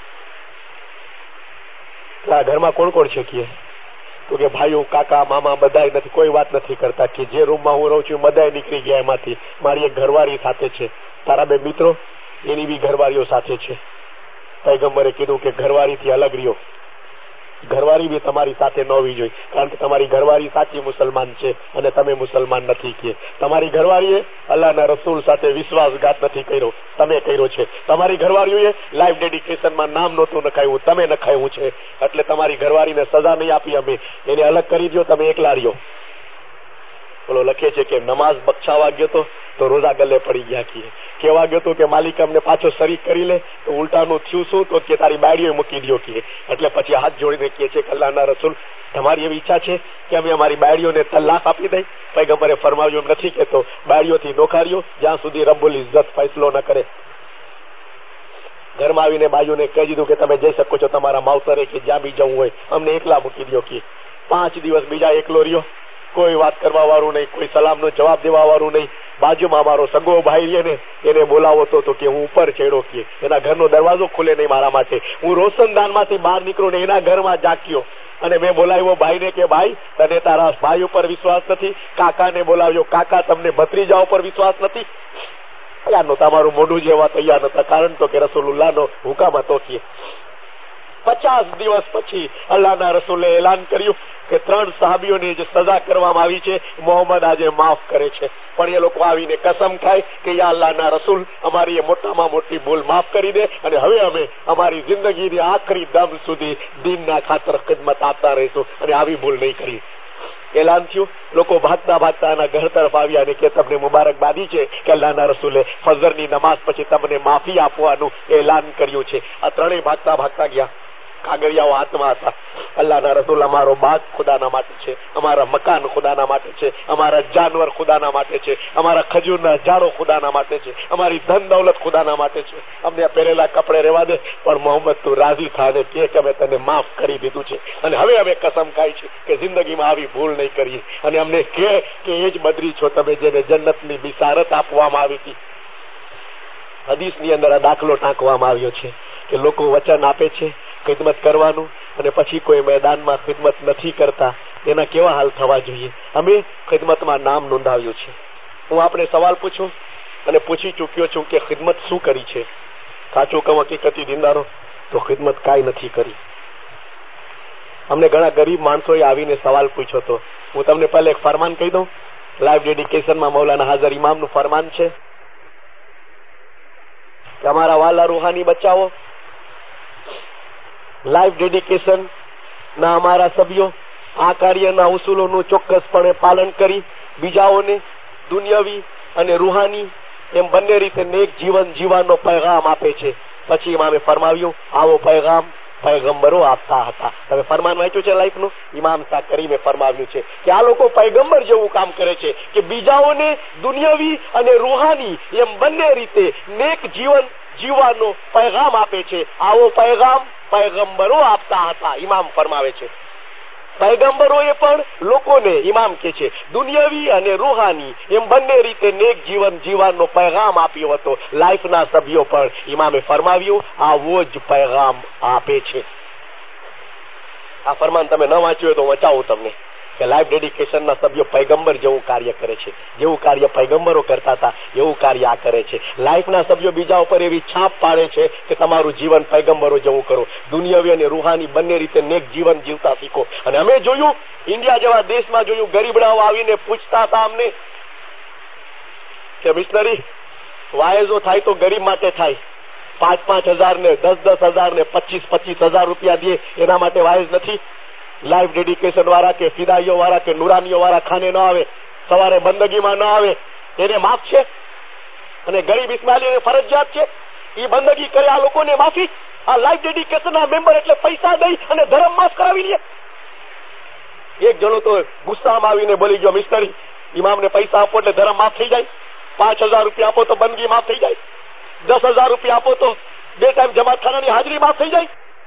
ઘરમાં કોણ કોણ છે? કે તો કે ભાઈઓ, કાકા, મામા બધાય નથી, કોઈ વાત નથી કરતા. કે જે રૂમમાં હું રહું છું બધાય નીકળી ગયા એમાંથી. મારી એક ઘરવાળી સાથે છે. તારા બે મિત્રો, એની બી ઘરવાળીઓ સાથે છે. પૈગંબરે કીધું કે ઘરવાળીથી અલગ રહ્યો. ઘરવાળી બી તમારી સાથે ન હોવી જોઈએ, કારણ કે તમારી ઘરવાળી સાચી મુસલમાન છે અને તમે મુસલમાન નથી. કે તમારી ઘરવાળીએ અલ્લાહના રસૂલ સાથે વિશ્વાસઘાત નથી કર્યો, તમે કર્યો છે. તમારી ઘરવાળીઓએ લાઈફ ડેડિકેશનમાં નામ નહોતું નખાયું, તમે નખાયું છે. એટલે તમારી ઘરવાળીને સજા નહીં આપી અમે, એને અલગ કરી દો, તમે એકલા રહ્યો. બોલો લખે છે કે નમાઝ બક્ષાવા ગયો તો તો રોજા ગલે પડી ગયા. કે કેવા ગયો તો કે માલિક અમને પાછો શરીક કરી લે. તો ઉલટાનું થયું શું? તો કે તારી બાયડીઓ મૂકી દો. કે એટલે પછી હાથ જોડીને કહે છે કે અલ્લાહના રસૂલ, તમારી એવી ઈચ્છા છે કે અમે અમારી બાયડીઓને તલાક આપી દઈ? પૈગંબરે ફરમાવ્યું નથી કહેતો, બાયડીઓથી નોખારીઓ જ્યાં સુધી રબ્બુલ ઇઝ્ઝત ફેસલો ન કરે. ઘરમાં આવીને બાયુને કહી દીધું કે તમે જઈ શકો છો તમારા માવતરે, કે જ્યાં બી જવું હોય, અમને એકલા મૂકી દો. કે પાંચ દિવસ બીજા એકલો રહ્યો, કોઈ વાત કરવા વાળું નહીં, કોઈ સલામનો જવાબ દેવા વાળું નહીં. બાજુમાં અમારો સગો ભાઈ ને એને બોલાવો તો કે હું ઉપર ચડ્યો. કે એના ઘરનો દરવાજો ખુલે નહીં મારા માટે. હું રોશનદાનમાંથી બહાર નીકળું ને એના ઘરમાં જાગ્યો અને મેં બોલાવ્યો ભાઈને કે ભાઈ, તને તારા ભાઈ ઉપર વિશ્વાસ નથી? કાકાને બોલાવ્યો, કાકા, તમને ભત્રીજા ઉપર વિશ્વાસ નથી? યારનો તમારું મોઢું જેવા તૈયાર નતા, કારણ તો કે રસૂલુલ્લાહનો હુકમ હતો. કે પચાસ દિવસ પછી અલ્લાહના રસૂલે એલાન કર્યું કે ત્રણ સહાબીઓને જે સજા કરવામાં આવી છે મોહમ્મદ આજે માફ કરે છે. પણ એ લોકો આવીને કસમ ખાય કે યા અલ્લાહના રસૂલ, અમારી એ મોટામાં મોટી ભૂલ માફ કરી દે અને હવે અમે અમારી જિંદગીની આખરી દમ સુધી દીનના ખાતર ખિદમત આપતા રહીશું અને આવી ભૂલ નહીં કરી. એલાન થયું. લોકો ભાગતા ભાગતા આના ઘર તરફ આવ્યા અને કે તમને મુબારકબાદી છે કે અલ્લાહના રસૂલે ફજરની નમાઝ પછી તમને માફી આપવાનું એલાન કર્યું છે. આ ત્રણેય ભાગતા ભાગતા ગયા. કાગળિયાઓ હાથમાં હતા. અલ્લાહના રસૂલ, અમારો બાગ ખુદાના માટે છે, અમારા મકાન ખુદાના માટે છે, અમારા જાનવર ખુદાના માટે છે, અમારા ખજૂરના ઝાડો ખુદાના માટે છે, અમારી ધન દૌલત ખુદાના માટે છે. અમને પહેરેલા કપડે રહેવા દે, પણ મોહમ્મદ તું રાજી થાને કે અમે તને માફ કરી દીધું છે અને હવે અમે કસમ ખાઈ છે કે જિંદગીમાં આવી ભૂલ નહીં કરીએ. અને અમને કહે કે એ જ બદરી છો તમે જેને જન્નતની બિસારત આપવામાં આવી હતી. હદીસની અંદર આ દાખલો ટાંકવામાં આવ્યો છે કે લોકો વચન આપે છે ખિદમત કરવાનું અને પછી કોઈ મેદાનમાં ખિદમત નથી કરતા, એના કેવા હાલ થવા જોઈએ. અમે ખિદમતમાં નામ નોંધાવ્યું છે. હું આપણે સવાલ પૂછું અને પૂછી ચૂક્યો છું કે ખિદમત શું કરી છે? સાચું કહું હકીકતી દીનદારો, તો ખિદમત કાંઈ નથી કરી. અમને ઘણા ગરીબ માણસોએ આવીને સવાલ પૂછ્યો હતો. હું તમને પહેલા એક ફરમાન કહી દઉં. લાઈફ ડેડિકેશનમાં મૌલાના હાજર ઇમામનું ફરમાન છે કે અમારા વાલા રૂહાની બચાવો. લાઈફ ડેડિકેશન ના અમારા સભ્યો આ કાર્યના ઉસૂલોનું ચોક્કસપણે પાલન કરી બીજાઓને દુનિયાવી અને રૂહાની એમ બંને રીતે નેક જીવન જીવવાનો પૈગામ આપે છે. પછી ઇમામે ફરમાવ્યું, આવો પૈગામ પૈગંબરો આપતા હતા. તમે ફરમાન વાંચ્યું છે લાઈફનું? ઇમામ શાહ કરીમે ફરમાવ્યું છે કે આ લોકો પૈગંબર જેવું કામ કરે છે કે બીજાઓને દુનિયાવી અને રૂહાની એમ બંને રીતે નેક જીવન જીવવાનો પૈગામ આપે છે. આવો પૈગામ પૈગંબરો આપતા હતા. ઇમામ ફરમાવે છે પૈગંબરોએ પણ લોકોને, ઇમામ કે છે, દુનિયાવી અને રૂહાની એમ બંને રીતે નેક જીવન જીવવાનો પૈગામ આપ્યો હતો. લાઈફના સભ્યો પણ ઇમામે ફરમાવ્યું આવો જ પૈગામ આપે છે. આ ફરમાન તમે ન વાંચ્યું હોય તો વચાવું તમને કે લાઈફ ડેડિકેશનના સભ્યો પૈગંબર જેવું કાર્ય કરે છે. જેવું કાર્ય પૈગંબરો કરતા હતા એવું કાર્ય આ કરે છે. લાઈફના સભ્યો બીજા ઉપર એવી છાપ પાડે છે કે તમારું જીવન પૈગંબરો જેવું કરો. દુનિયાવી અને રૂહાની બંને રીતે નેક જીવન જીવતા શીખો. અને અમે જોયું, ઇન્ડિયા જેવા દેશમાં જોયું, ગરીબડાઓ આવીને પૂછતા હતા અમને કે મિશનરી, વાયઝો થાય તો ગરીબ માટે થાય. પાંચ પાંચ હજાર ને દસ દસ હજાર ને પચીસ પચીસ હજાર રૂપિયા દે, એના માટે વાયઝ નથી? લાઈફ ડેડિકેશન વાળા કે ફિદાઈઓ વાળા કે નુરાનીઓ વાળા ખાને ન આવે, સવારે બંદગીમાં ન આવે, એને માફ છે? અને ગરીબ ઇસ્માઇલીને ફરજિયાત છે? એ બંદગી કરે આ લોકોને માફી? આ લાઈફ ડેડિકેશનના મેમ્બર એટલે પૈસા દઈ અને ધર્મ માફ કરાવી લે. એક જણો તો ગુસ્સામાં આવીને બોલી ગયો, મિસ્ટરી, ઇમામને પૈસા આપો એટલે ધર્મ માફ થઈ જાય? પાંચ હજાર રૂપિયા આપો તો બંદગી માફ થઈ જાય? દસ હજાર રૂપિયા આપો તો બે ટાઈમ જમાતખાનાની હાજરી માફ થઈ જાય?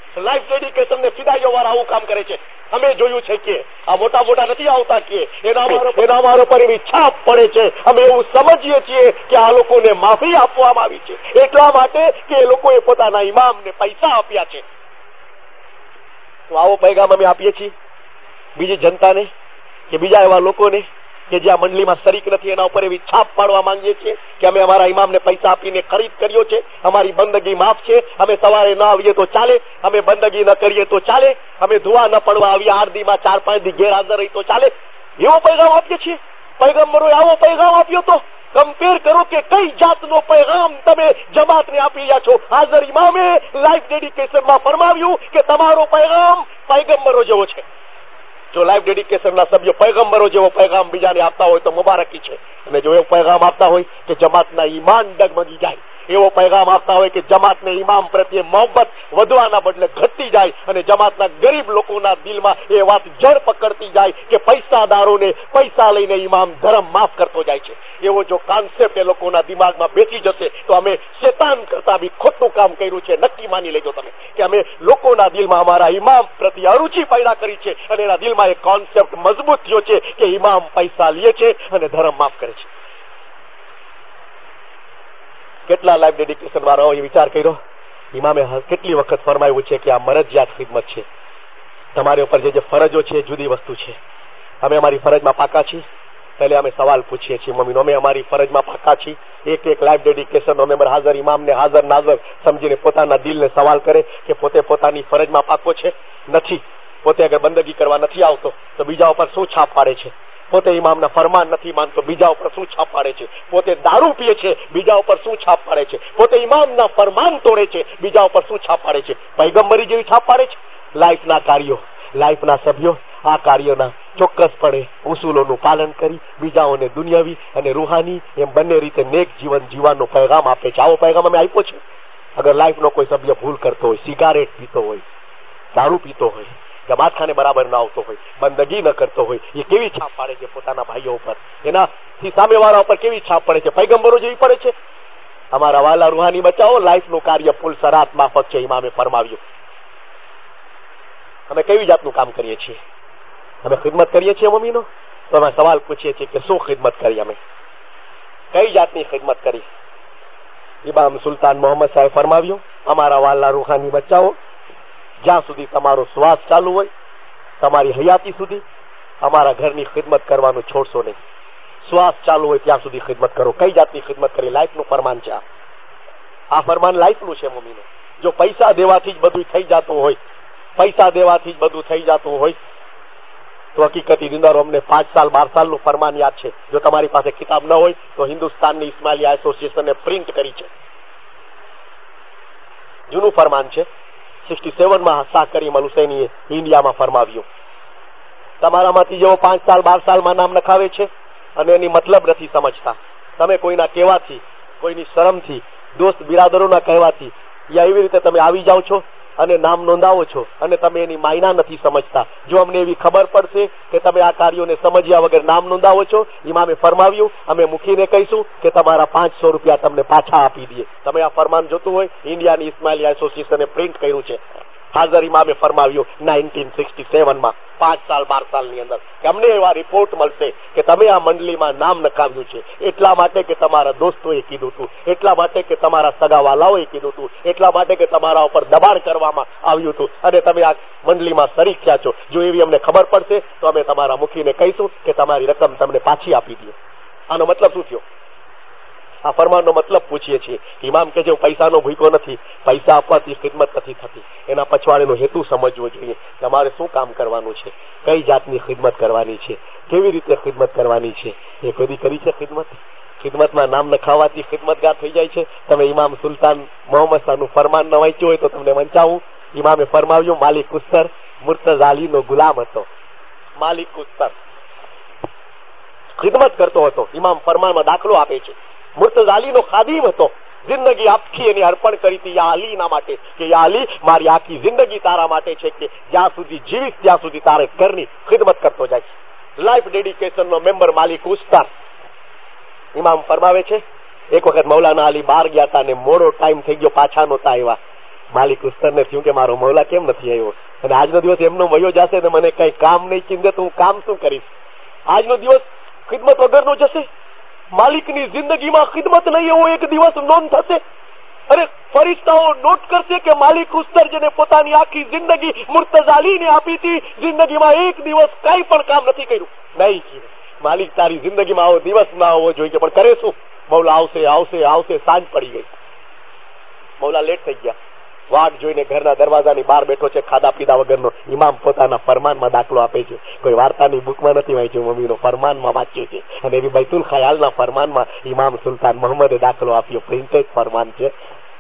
લાઈફ ડેડિકેશન ને ફિદાઈઓ વાળા આવું કામ કરે છે. અમે જોયું છે કે આ મોટા મોટા નથી આવતા કે એના એના અમારો પર એવી છાપ પડે છે. અમે એવું સમજીએ છીએ કે આ લોકોને માફી આપવામાં આવી છે એટલા માટે કે એ લોકોએ પોતાના ઇમામને પૈસા આપ્યા છે. તો આવો પૈગામ અમે આપીએ છીએ બીજી જનતાને કે બીજા એવા લોકોને કે જે આ મંડળીમાં શરીક નથી એના ઉપર એવી છાપ પાડવા માંગીએ છીએ કે અમે અમારા ઇમામને પૈસા આપીને ખરીદ કર્યો છે, અમારી બંદગી માફ છે, અમે સવારે ન આવીએ તો ચાલે, અમે બંદગી ન કરીએ તો ચાલે, અમે ધુઆ ન પડવા આવીએ આરતીમાં ચાર પાંચ દી ગેરહાજર રહી તો ચાલે, એવો પૈગામ આપીએ છીએ. પૈગંબરોએ આવો પૈગામ આપ્યો તો કમ્પેર કરો કે કઈ જાતનો પૈગામ તમે જમાતને આપી રહ્યા છો. હાજર ઇમામે લાઈફ ડેડિકેશનમાં ફરમાવ્યું કે તમારો પૈગામ પૈગંબરો જેવો છે. જો લાઈફ ડેડિકેશનના સભ્યો પૈગંબરો જેવો પૈગામ બીજાને આપતા હોય તો મુબારકી છે, અને જો એવો પૈગામ આપતા હોય કે જમાતના ઈમાન ડગમગી જાય, એવો પૈગામ આપતા હોય કે જમાતને ઇમામ પ્રત્યે મોહબ્બત વધવાના બદલે ઘટતી જાય અને જમાતના ગરીબ લોકોના દિલમાં એ વાત જડ પકડતી જાય કે પૈસાદારોને પૈસા લઈને ઇમામ ધર્મ માફ કરતો જાય છે, એવો જો કોન્સેપ્ટ એ લોકોના દિમાગમાં બેસી જશે તો અમે શેતાન કરતા બી ખોટું કામ કર્યું છે. નક્કી માની લેજો તમે કે અમે લોકોના દિલમાં અમારા ઇમામ પ્રત્યે અરુચિ પેદા કરી છે અને એના દિલમાં એક કોન્સેપ્ટ મજબૂત થયો છે કે ઇમામ પૈસા લે છે અને ધર્મ માફ કરે છે. કેટલા લાઈફ ડેડિકેશન વાળાઓએ વિચાર કર્યો? ઇમામે કેટલી વખત ફરમાવ્યું છે કે આ મરજિયાત ખિદમત છે, તમારી ઉપર જે જે ફરજો છે જુદી વસ્તુ છે. અમે અમારી ફરજમાં પાકા છીએ. પહેલે અમે સવાલ પૂછીએ છીએ મમ્મીનો, અમે અમારી ફરજમાં પાકા છીએ. એક એક લાઈફ ડેડિકેશનનો મેમ્બર હાજર ઇમામને હાજર નાઝર સમજીને પોતાના દિલને સવાલ કરે કે પોતે પોતાની ફરજમાં પાકો છે નથી. પોતે અગર બંદગી કરવા નથી આવતો તો બીજા ઉપર શું છાપ પાડે છે? પોતે ઇમામના ફરમાન નથી માનતો, બીજા ઉપર શું છાપ પાડે છે? પોતે દારૂ પીએ છે, બીજા ઉપર શું છાપ પાડે છે? પોતે ઇમામના ફરમાન તોડે છે, બીજા ઉપર શું છાપ પાડે છે? પૈગંબરી જેવી છાપ પાડે છે. લાઈફના કાર્યો, લાઈફના સભ્યો આ કાર્યોના ચોક્કસપણે ઉસૂલોનું પાલન કરી બીજાઓને દુનિયાવી અને રૂહાની એમ બંને રીતે નેક જીવન જીવવાનો પૈગામ આપે છે. આવો પૈગામ અમે આપ્યો છે. અગર લાઈફનો કોઈ સભ્ય ભૂલ કરતો હોય, સિગારેટ પીતો હોય, દારૂ પીતો હોય, જમાતખાને બરાબર ન આવતો હોય, બંદગી ન કરતો હોય, એ કેવી છાપ પાડે છે પોતાના ભાઈઓ ઉપર? એનાથી સામેવાળા ઉપર કેવી છાપ પડે છે? પૈગંબરો જેવી પડે છે. અમારા વાલા રૂહાની બચાવો લાઈફનું કાર્ય પુલ સરાત માફક છે, ઇમામે ફરમાવ્યું. અમે કેવી જાતનું કામ કરીએ છીએ? અમે ખિદમત કરીએ છીએ મમ્મીનો? તો અમે સવાલ પૂછીએ છીએ કે શું ખિદમત કરી, અમે કઈ જાતની ખિદમત કરી? ઇમામ સુલતાન મોહમ્મદ સાહેબ ફરમાવ્યું, અમારા વાલા રૂહાની બચાવો, જ્યાં સુધી તમારો શ્વાસ ચાલુ હોય, તમારી હયાતી સુધી અમારા ઘરની ખિદમત કરવાનું છોડશો નહીં. શ્વાસ ચાલુ હોય ત્યાં સુધી ખિદમત કરો. કઈ જાતની ખિદમત કરી? લાઈફનું ફરમાન છે. આ ફરમાન લાઈફનું છે મમ્મીનું. જો પૈસા દેવાથી જ બધું થઈ જતું હોય, પૈસા દેવાથી જ બધું થઈ જતું હોય તો હકીકતી દિંદારો અમને પાંચ સાલ બાર સાલનું ફરમાન યાદ છે. જો તમારી પાસે કિતાબ ન હોય તો હિન્દુસ્તાનની ઇસ્માઇલિયા એસોસિએશને પ્રિન્ટ કરી છે, જૂનું ફરમાન છે. સિક્સટી સેવનમાં શાહ કરીમ અલ હુસૈનીએ ઇન્ડિયામાં ફરમાવ્યું. તમારામાંથી જેવો પાંચ સાલ બાર સાલમાં નામ નખાવે છે અને એની મતલબ નથી સમજતા, તમે કોઈના કહેવાથી, કોઈની શરમથી, દોસ્ત બિરાદરોના કહેવાથી યા એવી રીતે તમે આવી જાઓ છો અને નામ નોંધાવો છો અને તમે એની માયના નથી સમજતા. જો અમને એવી ખબર પડશે કે તમે આ કાર્યોને સમજ્યા વગર નામ નોંધાવો છો, ઇમામે ફરમાવ્યું અમે મૂકીને કહીશું કે તમારા પાંચસો રૂપિયા તમને પાછા આપી દઈએ. તમે આ ફરમાન જોતું હોય, ઇન્ડિયાની ઇસ્માઇલિયા એસોસિએશને પ્રિન્ટ કર્યું છે. હાજર ઇમામે ફરમાવ્યું નાઇન્ટીન સિક્સટી સેવનમાં પાંચ સાલ બાર સાલની અંદર કે અમને એવા રિપોર્ટ મળશે કે તમે આ મંડળીમાં નામ નખાવ્યું છે એટલા માટે કે તમારા દોસ્તોએ કીધું હતું, એટલા માટે કે તમારા સગાવાલાઓએ કીધું હતું, એટલા માટે કે તમારા ઉપર દબાણ કરવામાં આવ્યું હતું અને તમે આ મંડળીમાં શરીક થયા છો. જો એવી અમને ખબર પડશે તો અમે તમારા મુખીને કહીશું કે તમારી રકમ તમને પાછી આપી દઈએ. આનો મતલબ શું થયો? આ ફરમાનનો મતલબ પૂછીએ છીએ. ઇમામ કે જે પૈસાનો ભૂકો નથી, પૈસા આપવાથી ખિદમત નથી થતી. એના પછવાડેનો હેતુ સમજવો જોઈએ કે અમારે શું કામ કરવાનું છે, કઈ જાતની ખિદમત કરવાની છે, કેવી રીતે ખિદમત કરવાની છે. એ કદી કરી છે ખિદમત? ખિદમતમાં નામ નખાવાથી ખિદમતગાર થઈ જાય છે. તમે ઇમામ સુલતાન મોહમ્મદ શાહનું ફરમાન ન વાંચ્યું હોય તો તમને વંચાવું. ઇમામે ફરમાવ્યું માલિક ઉસ્તર મુર્તઝા અલીનો ગુલામ હતો. માલિક ઉસ્તર ખિદમત કરતો હતો. ઇમામ ફરમાનમાં દાખલો આપે છે. મુર્તઝા અલીનો ખાદીમ હતો. જિંદગી આખી એની અર્પણ કરી હતી યા અલીના માટે કે યા અલી મારી આખી જિંદગી તારા માટે છે કે જ્યાં સુધી જીવીશ ત્યાં સુધી તારે ઘરની ખિદમત કરતો જાય. લાઈફ ડેડિકેશનનો મેમ્બર માલિક ઉસ્તાર. ઇમામ ફરમાવે છે એક વખત મૌલાના અલી બહાર ગયા હતા અને મોડો ટાઈમ થઈ ગયો, પાછા નહોતા આવ્યા. માલિક ઉસ્તરને થયું કે મારો મૌલા કેમ નથી આવ્યો, અને આજનો દિવસ એમનો વયો જશે ને મને કઈ કામ નહીં ચીંધે તો હું કામ શું કરીશ? આજનો દિવસ ખિદમત વગરનો જશે. માલિકની જિંદગીમાં ખિદમત નહીં એવો એક દિવસ નોંધ થશે. અરે ફરિશ્તાઓ નોટ કરશે કે માલિક ઉસ્તર જેને પોતાની આખી જિંદગી મુર્તઝા અલીને આપી હતી, જિંદગીમાં એક દિવસ કઈ પણ કામ નથી કર્યું. નહીં, માલિક તારી જિંદગીમાં આવો દિવસ ના આવવો જોઈએ, પણ કરે શું? મૌલા આવશે આવશે આવશે, સાંજ પડી ગઈ. મૌલા લેટ થઈ ગયા. વાટ જોઈને ઘરના દરવાજાની બહાર બેઠો છે, ખાધા પીધા વગરનો. ઇમામ પોતાના ફરમાનમાં દાખલો આપે છે. કોઈ વાર્તાની બુકમાં નથી વાંચ્યું, મમ્મીનો ફરમાનમાં વાંચ્યું છે. અને એવી બૈતુલ ખયાલના ફરમાનમાં ઇમામ સુલતાન મોહમ્મદે દાખલો આપ્યો. પ્રિન્ટેડ ફરમાન છે.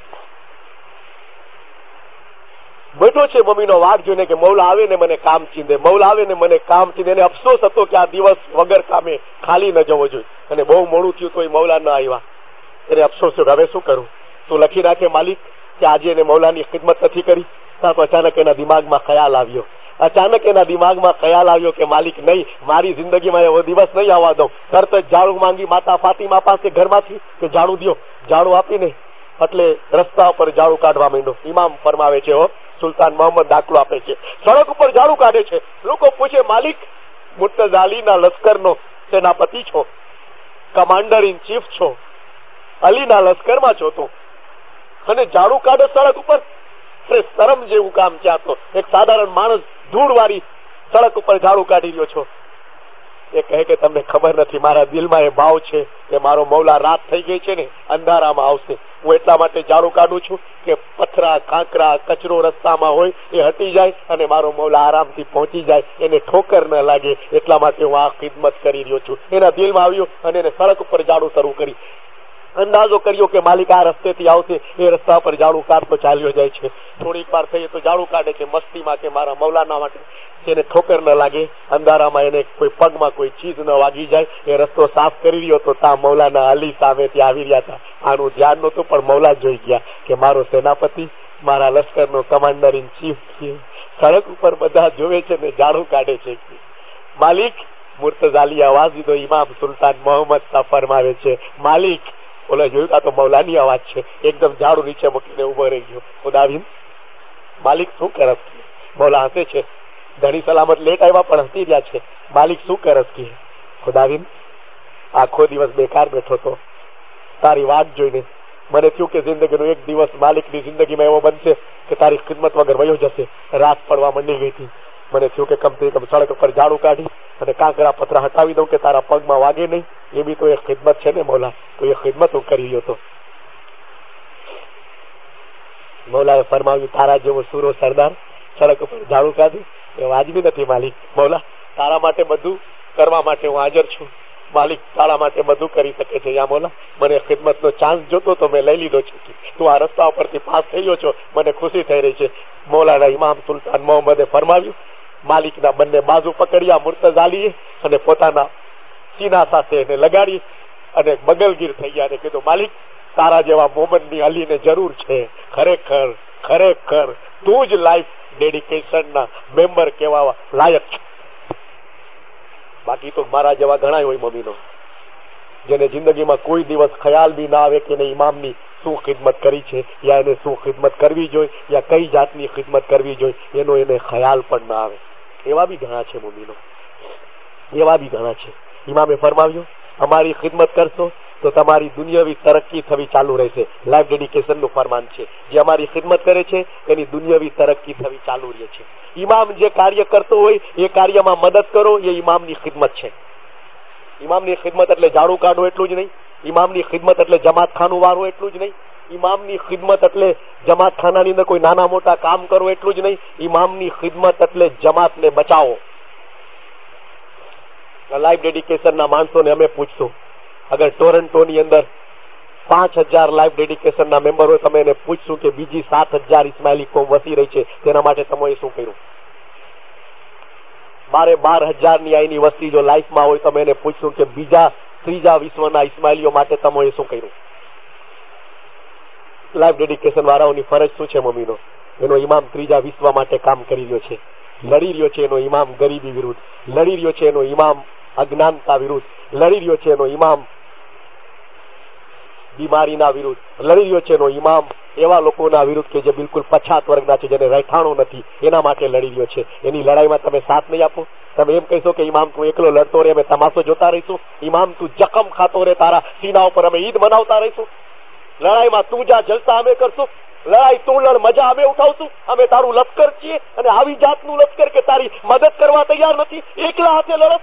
બેઠો છે મમ્મીનો વાટ જોઈને કે મૌલા આવે ને મને કામ ચીંધે, મૌલા આવે ને મને કામ ચીંધે. એને અફસોસ હતો કે આ દિવસ વગર કામે ખાલી ન જવો જોઈએ, અને બહુ મોડું થયું તો એ મૌલા ન આવ્યા. એને અફસોસ થયો, હવે શું કરું? તું લખી નાખે માલિક કે આજે એને મૌલાની ખિદમત નથી કરી. તો અચાનક એના દિમાગમાં ખ્યાલ આવ્યો અચાનક એના દિમાગમાં ખ્યાલ આવ્યો કે માલિક નહીં, મારી જિંદગીમાં એવો દિવસ નહીં આવવા દઉં. તરત જ ઝાડુ માંગી માતા ફાતિમા પાસે ઘરમાંથી કે ઝાડુ દો. ઝાડુ આપીને એટલે રસ્તા પર ઝાડુ કાઢવા માંડ્યો. ઇમામ ફરમાવે છે, હો સુલતાન મોહમ્મદ દાખલો આપે છે, સડક ઉપર ઝાડુ કાઢે છે. લોકો પૂછે, માલિક મુર્તઝા અલીના લશ્કરનો સેનાપતિ છો, કમાન્ડર ઇન ચીફ છો, અલીના લશ્કરમાં છો તું, અને ઝાડુ કાઢે સડક ઉપર? અરે શરમ જેવું કામ છે આ તો. એક સાધારણ માણસ ધૂળ વાળી સડક ઉપર ઝાડુ કાઢી રહ્યો છો. એ કહે કે તમને ખબર નથી, મારા દિલમાં એ ભાવ છે કે મારો મૌલા રાત થઈ ગઈ છે ને અંધારામાં આવશે. હું એટલા માટે ઝાડુ કાઢું છું કે પથરા કાંકરા કચરો રસ્તામાં હોય એ હટી જાય અને મારો મૌલા આરામથી પહોંચી જાય, એને ઠોકર ન લાગે. એટલા માટે હું આ ખિદમત કરી રહ્યો છું. એના દિલમાં આવ્યું અને એને સડક ઉપર ઝાડુ શરૂ કરી. અંદાજો કર્યો કે માલિક આ રસ્તેથી આવશે, એ રસ્તા પર ઝાડુ કાઢતો ચાલ્યો જાય છે. થોડીક વાર થઈએ તો ઝાડુ કાઢે છે મસ્તીમાં કે મારા મૌલાના માટે એને ઠોકર ન લાગે, અંધારામાં એને કોઈ પગમાં કોઈ ચીજ ન વાગી જાય. એ રસ્તો સાફ કરી રહ્યો તો તા મૌલાના અલી સામેથી આવી રહ્યા હતા. આનું ધ્યાન નહોતું, પણ મૌલા જોઈ ગયા કે મારો સેનાપતિ મારા લશ્કરનો કમાન્ડર ઇન ચીફ છે. સડક ઉપર બધા જોવે છે ને ઝાડુ કાઢે છે. માલિક મુર્તઝા અલી અવાજ દીધો. ઇમામ સુલતાન મોહમ્મદ શાહ ફરમાવે છે, માલિક ઓલા જોયું આ તો મૌલાની અવાજ છે. એકદમ ઝાડુ નીચે મૂકીને ઉભો રહી ગયો. ખુદાબીન માલિક શું કરસ? મૌલા હસે છે. ઘણી સલામત લેટ આવ્યા પણ હસી રહ્યા છે. માલિક શું કરસ? કે ખુદાબીન આખો દિવસ બેકાર બેઠો તો તારી વાત જોઈને મને થયું કે જિંદગીનો એક દિવસ માલિકની જિંદગીમાં એવો બનશે કે તારી ખિદમત વગર વયો જશે. રાત પડવા માંડી ગઈ હતી. મને થયું કે કમથી કમ સડક પર ઝાડુ કાઢી અને કાંકરા પથરા હટાવી દઉં કે તારા પગમાં વાગે નહીં. એ બી તો એક ખિદમત છે ને મૌલા, તો એ ખિદમત હું કરી રહ્યો હતો. મૌલાએ ફરમાવ્યું, તારા જેવો સૂરો સરદાર સડક ઉપર ઝાડુ કાઢી એ વાજબી નથી માલિક. મૌલા તારા માટે બધું કરવા માટે હું હાજર છું. માલિક તારા માટે બધું કરી શકે છે. યા મૌલા મને ખિદમતનો ચાન્સ જોતો તો મેં લઈ લીધો છે. તું આ રસ્તા ઉપરથી પાસ થઈ ગયો છો, મને ખુશી થઈ રહી છે. મૌલાના ઇમામ સુલતાન મોહમ્મદે ફરમાવ્યું. માલિકના બંને બાજુ પકડ્યા મુર્તઝા અલીએ અને પોતાના સીના સાથે એને લગાડી અને બગલગીર થઈ ગયા અને કીધું, માલિક તારા જેવા મોહમ્મદની અલીને જરૂર છે. ખરેખર ખરેખર તું જ લાઈફ ડેડિકેશનના મેમ્બર કહેવા લાયક છે. બાકી તો મારા જેવા ઘણા હોય મમ્મીનો, જેને જિંદગીમાં કોઈ દિવસ ખ્યાલ બી ના આવે કે એને ઇમામની શું ખિદમત કરી છે, યા એને શું ખિદમત કરવી જોઈએ, યા કઈ જાતની ખિદમત કરવી જોઈએ, એનો એને ખ્યાલ પણ ના આવે. એવા બી ઘણા છે મમ્મીનો, એવા બી ઘણા છે. ઇમામે ફરમાવ્યું, અમારી ખિદમત કરશો તો તમારી દુનિયાવી તરક્કી થવી ચાલુ રહેશે. લાઈફ ડેડિકેશનનું ફરમાન છે. જે અમારી ખિદમત કરે છે એની દુનિયાવી તરક્કી થવી ચાલુ રહે છે. ઇમામ જે કાર્ય કરતો હોય એ કાર્યમાં મદદ કરો, એ ઇમામની ખિદમત છે. ઇમામની ખિદમત એટલે ઝાડુ કાઢો એટલું જ નહીં. ઇમામની ખિદમત એટલે જમાત ખાનું વાળો એટલું જ નહીં. ઇમામની ખિદમત એટલે જમાત ખાનાની અંદર કોઈ નાના મોટા કામ કરો એટલું જ નહીં. ઇમામની ખિદમત એટલે જમાતને બચાવો. લાઈફ ડેડિકેશનના માણસોને અમે પૂછશું, અગર ટોરન્ટોની અંદર પાંચ હજાર લાઈફ ડેડિકેશનના મેમ્બર હોય, તમે એને પૂછશું કે બીજી સાત હજાર ઇસ્માઇલી કોમ વસી રહી છે, તેના માટે તમે શું કર્યું? બારે બાર હજારની આઈની વસ્તી જો લાઈફમાં હોય, તમે એને પૂછશું કે બીજા ત્રીજા વિશ્વના ઇસ્માઇલીઓ માટે તમે શું કર્યું? લાઈફ ડેડિકેશન વાળાઓની ફરજ શું છે મમ્મીનો? એનો ઇમામ ત્રીજા વિશ્વ માટે કામ કરી રહ્યો છે, લડી રહ્યો છે. એનો ઇમામ ગરીબી વિરુદ્ધ લડી રહ્યો છે. એનો ઇમામ અજ્ઞાનતા વિરુદ્ધ લડી રહ્યો છે. એનો ઇમામ બીમારીના વિરુદ્ધ લડી રહ્યો છે. એનો ઇમામ એવા લોકોના વિરુદ્ધ કે જે બિલકુલ પછાત વર્ગના છે, જેને રહેઠાણું નથી, એના માટે લડી રહ્યો છે. એની લડાઈમાં તમે સાથ નહીં આપો. તમે એમ કહીશો કે ઇમામ તું એકલો લડતો રહે, અમે તમાશો જોતા રહીશું. ઇમામ તું જખમ ખાતો રહે, તારા સીના ઉપર અમે ઈદ મનાવતા રહીશું. લડાઈમાં તું જા જલસા અમે કરશું, લડાઈ તું લડ મજા અમે ઉઠાવશું. અમે તારું લશ્કર છીએ અને આવી જાતનું લશ્કર કે તારી મદદ કરવા તૈયાર નથી, એકલા હાથે લડત.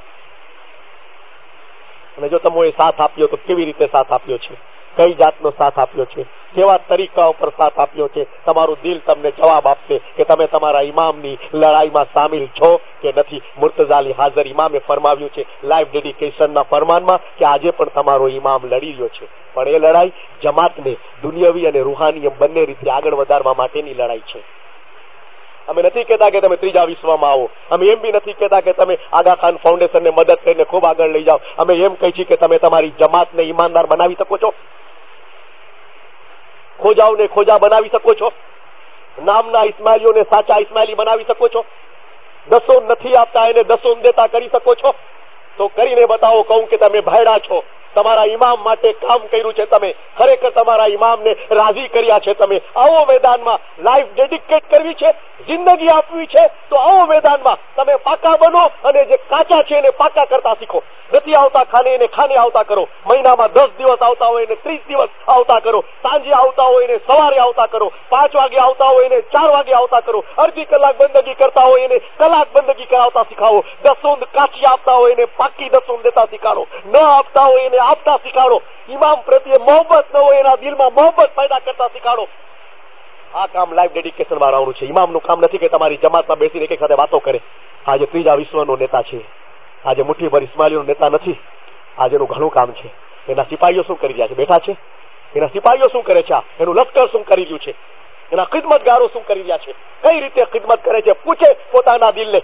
અને જો તમે સાથ આપ્યો તો કેવી રીતે સાથ આપ્યો છે, કઈ જાતનો સાથ આપ્યો છે, કેવા તરીકા ઉપર સાથ આપ્યો છે, તમારું દિલ તમને જવાબ આપશે કે તમે તમારા ઇમામની લડાઈમાં સામેલ છો કે નથી. મુર્તઝા અલી હાજર ઇમામે ફરમાવ્યું છે લાઈફ ડેડિકેશનના ફરમાનમાં કે આજે પણ તમારો ઇમામ લડી રહ્યો છે, પણ એ લડાઈ જમાતને દુનિયાવી અને રૂહાની એમ બંને રીતે આગળ વધારવા માટેની લડાઈ છે. અમે નથી કહેતા કે તમે ત્રીજા વિશ્વમાં આવો, અમે એમ બી નથી કહેતા કે તમે આગા ખાન ફાઉન્ડેશનને મદદ કરીને ખૂબ આગળ લઈ જાઓ. અમે એમ કહી છીએ કે તમે તમારી જમાતને ઈમાનદાર બનાવી શકો છો, ખોજાઓને ખોજા બનાવી શકો છો, નામના ઇસ્માઇલીઓને સાચા ઇસ્માઇલી બનાવી શકો છો, દસો નથી આપતા એને દસો દેતા કરી શકો છો. તો કરીને બતાવો. કહું કે તમે ભાયડા છો, તમારા ઇમામ માટે કામ કર્યું છે, તમે ખરેખર તમારા ઇમામને રાજી કર્યા છે. તમે આવો મેદાનમાં લાઈફ ડેડિકેટ કરવી છે, જિંદગી આપવી છે, તો આવો મેદાનમાં તમે પાકા બનો અને જે કાચા છે એને પાકા કરતા શીખો. નથી આવતા ખાને એને ખાને આવતા કરો, મહિનામાં દસ દિવસ આવતા હોય એને ત્રીસ દિવસ આવતા કરો, સાંજે આવતા હોય એને સવારે આવતા કરો, પાંચ વાગે આવતા હોય એને ચાર વાગે આવતા કરો, અડધી કલાક બંદગી કરતા હોય એને કલાક બંદગી કરાવતા શીખાવો, દસોંદ કાચી આપતા હોય એને પાકી દસોંદ દેતા શીખાડો, ન આપતા હોય એને આપતા શીખાડો, ઇમામ પ્રત્યે મોહબ્બત ન હોય એના દિલમાં મોહબ્બત પેદા કરતા શીખાડો. આ કામ લાઈફ ડેડિકેશન વાળાનું છે. ઇમામનું કામ નથી કે તમારી જમાતમાં બેસીને એક સાથે વાતો કરે. આજે ત્રીજા વિશ્વનો નેતા છે, આજે મુઠ્ઠીભર ઇસ્માઇલીનો નેતા નથી. આજેનું ઘણું કામ છે. એના સિપાહીઓ શું કરી રહ્યા છે? બેઠા છે. એના સિપાહીઓ શું કરે છે? એનું લશ્કર શું કરી રહ્યું છે? એના ખિદમતગારો શું કરી રહ્યા છે? કઈ રીતે ખિદમત કરે છે? પૂછે પોતાના દિલને.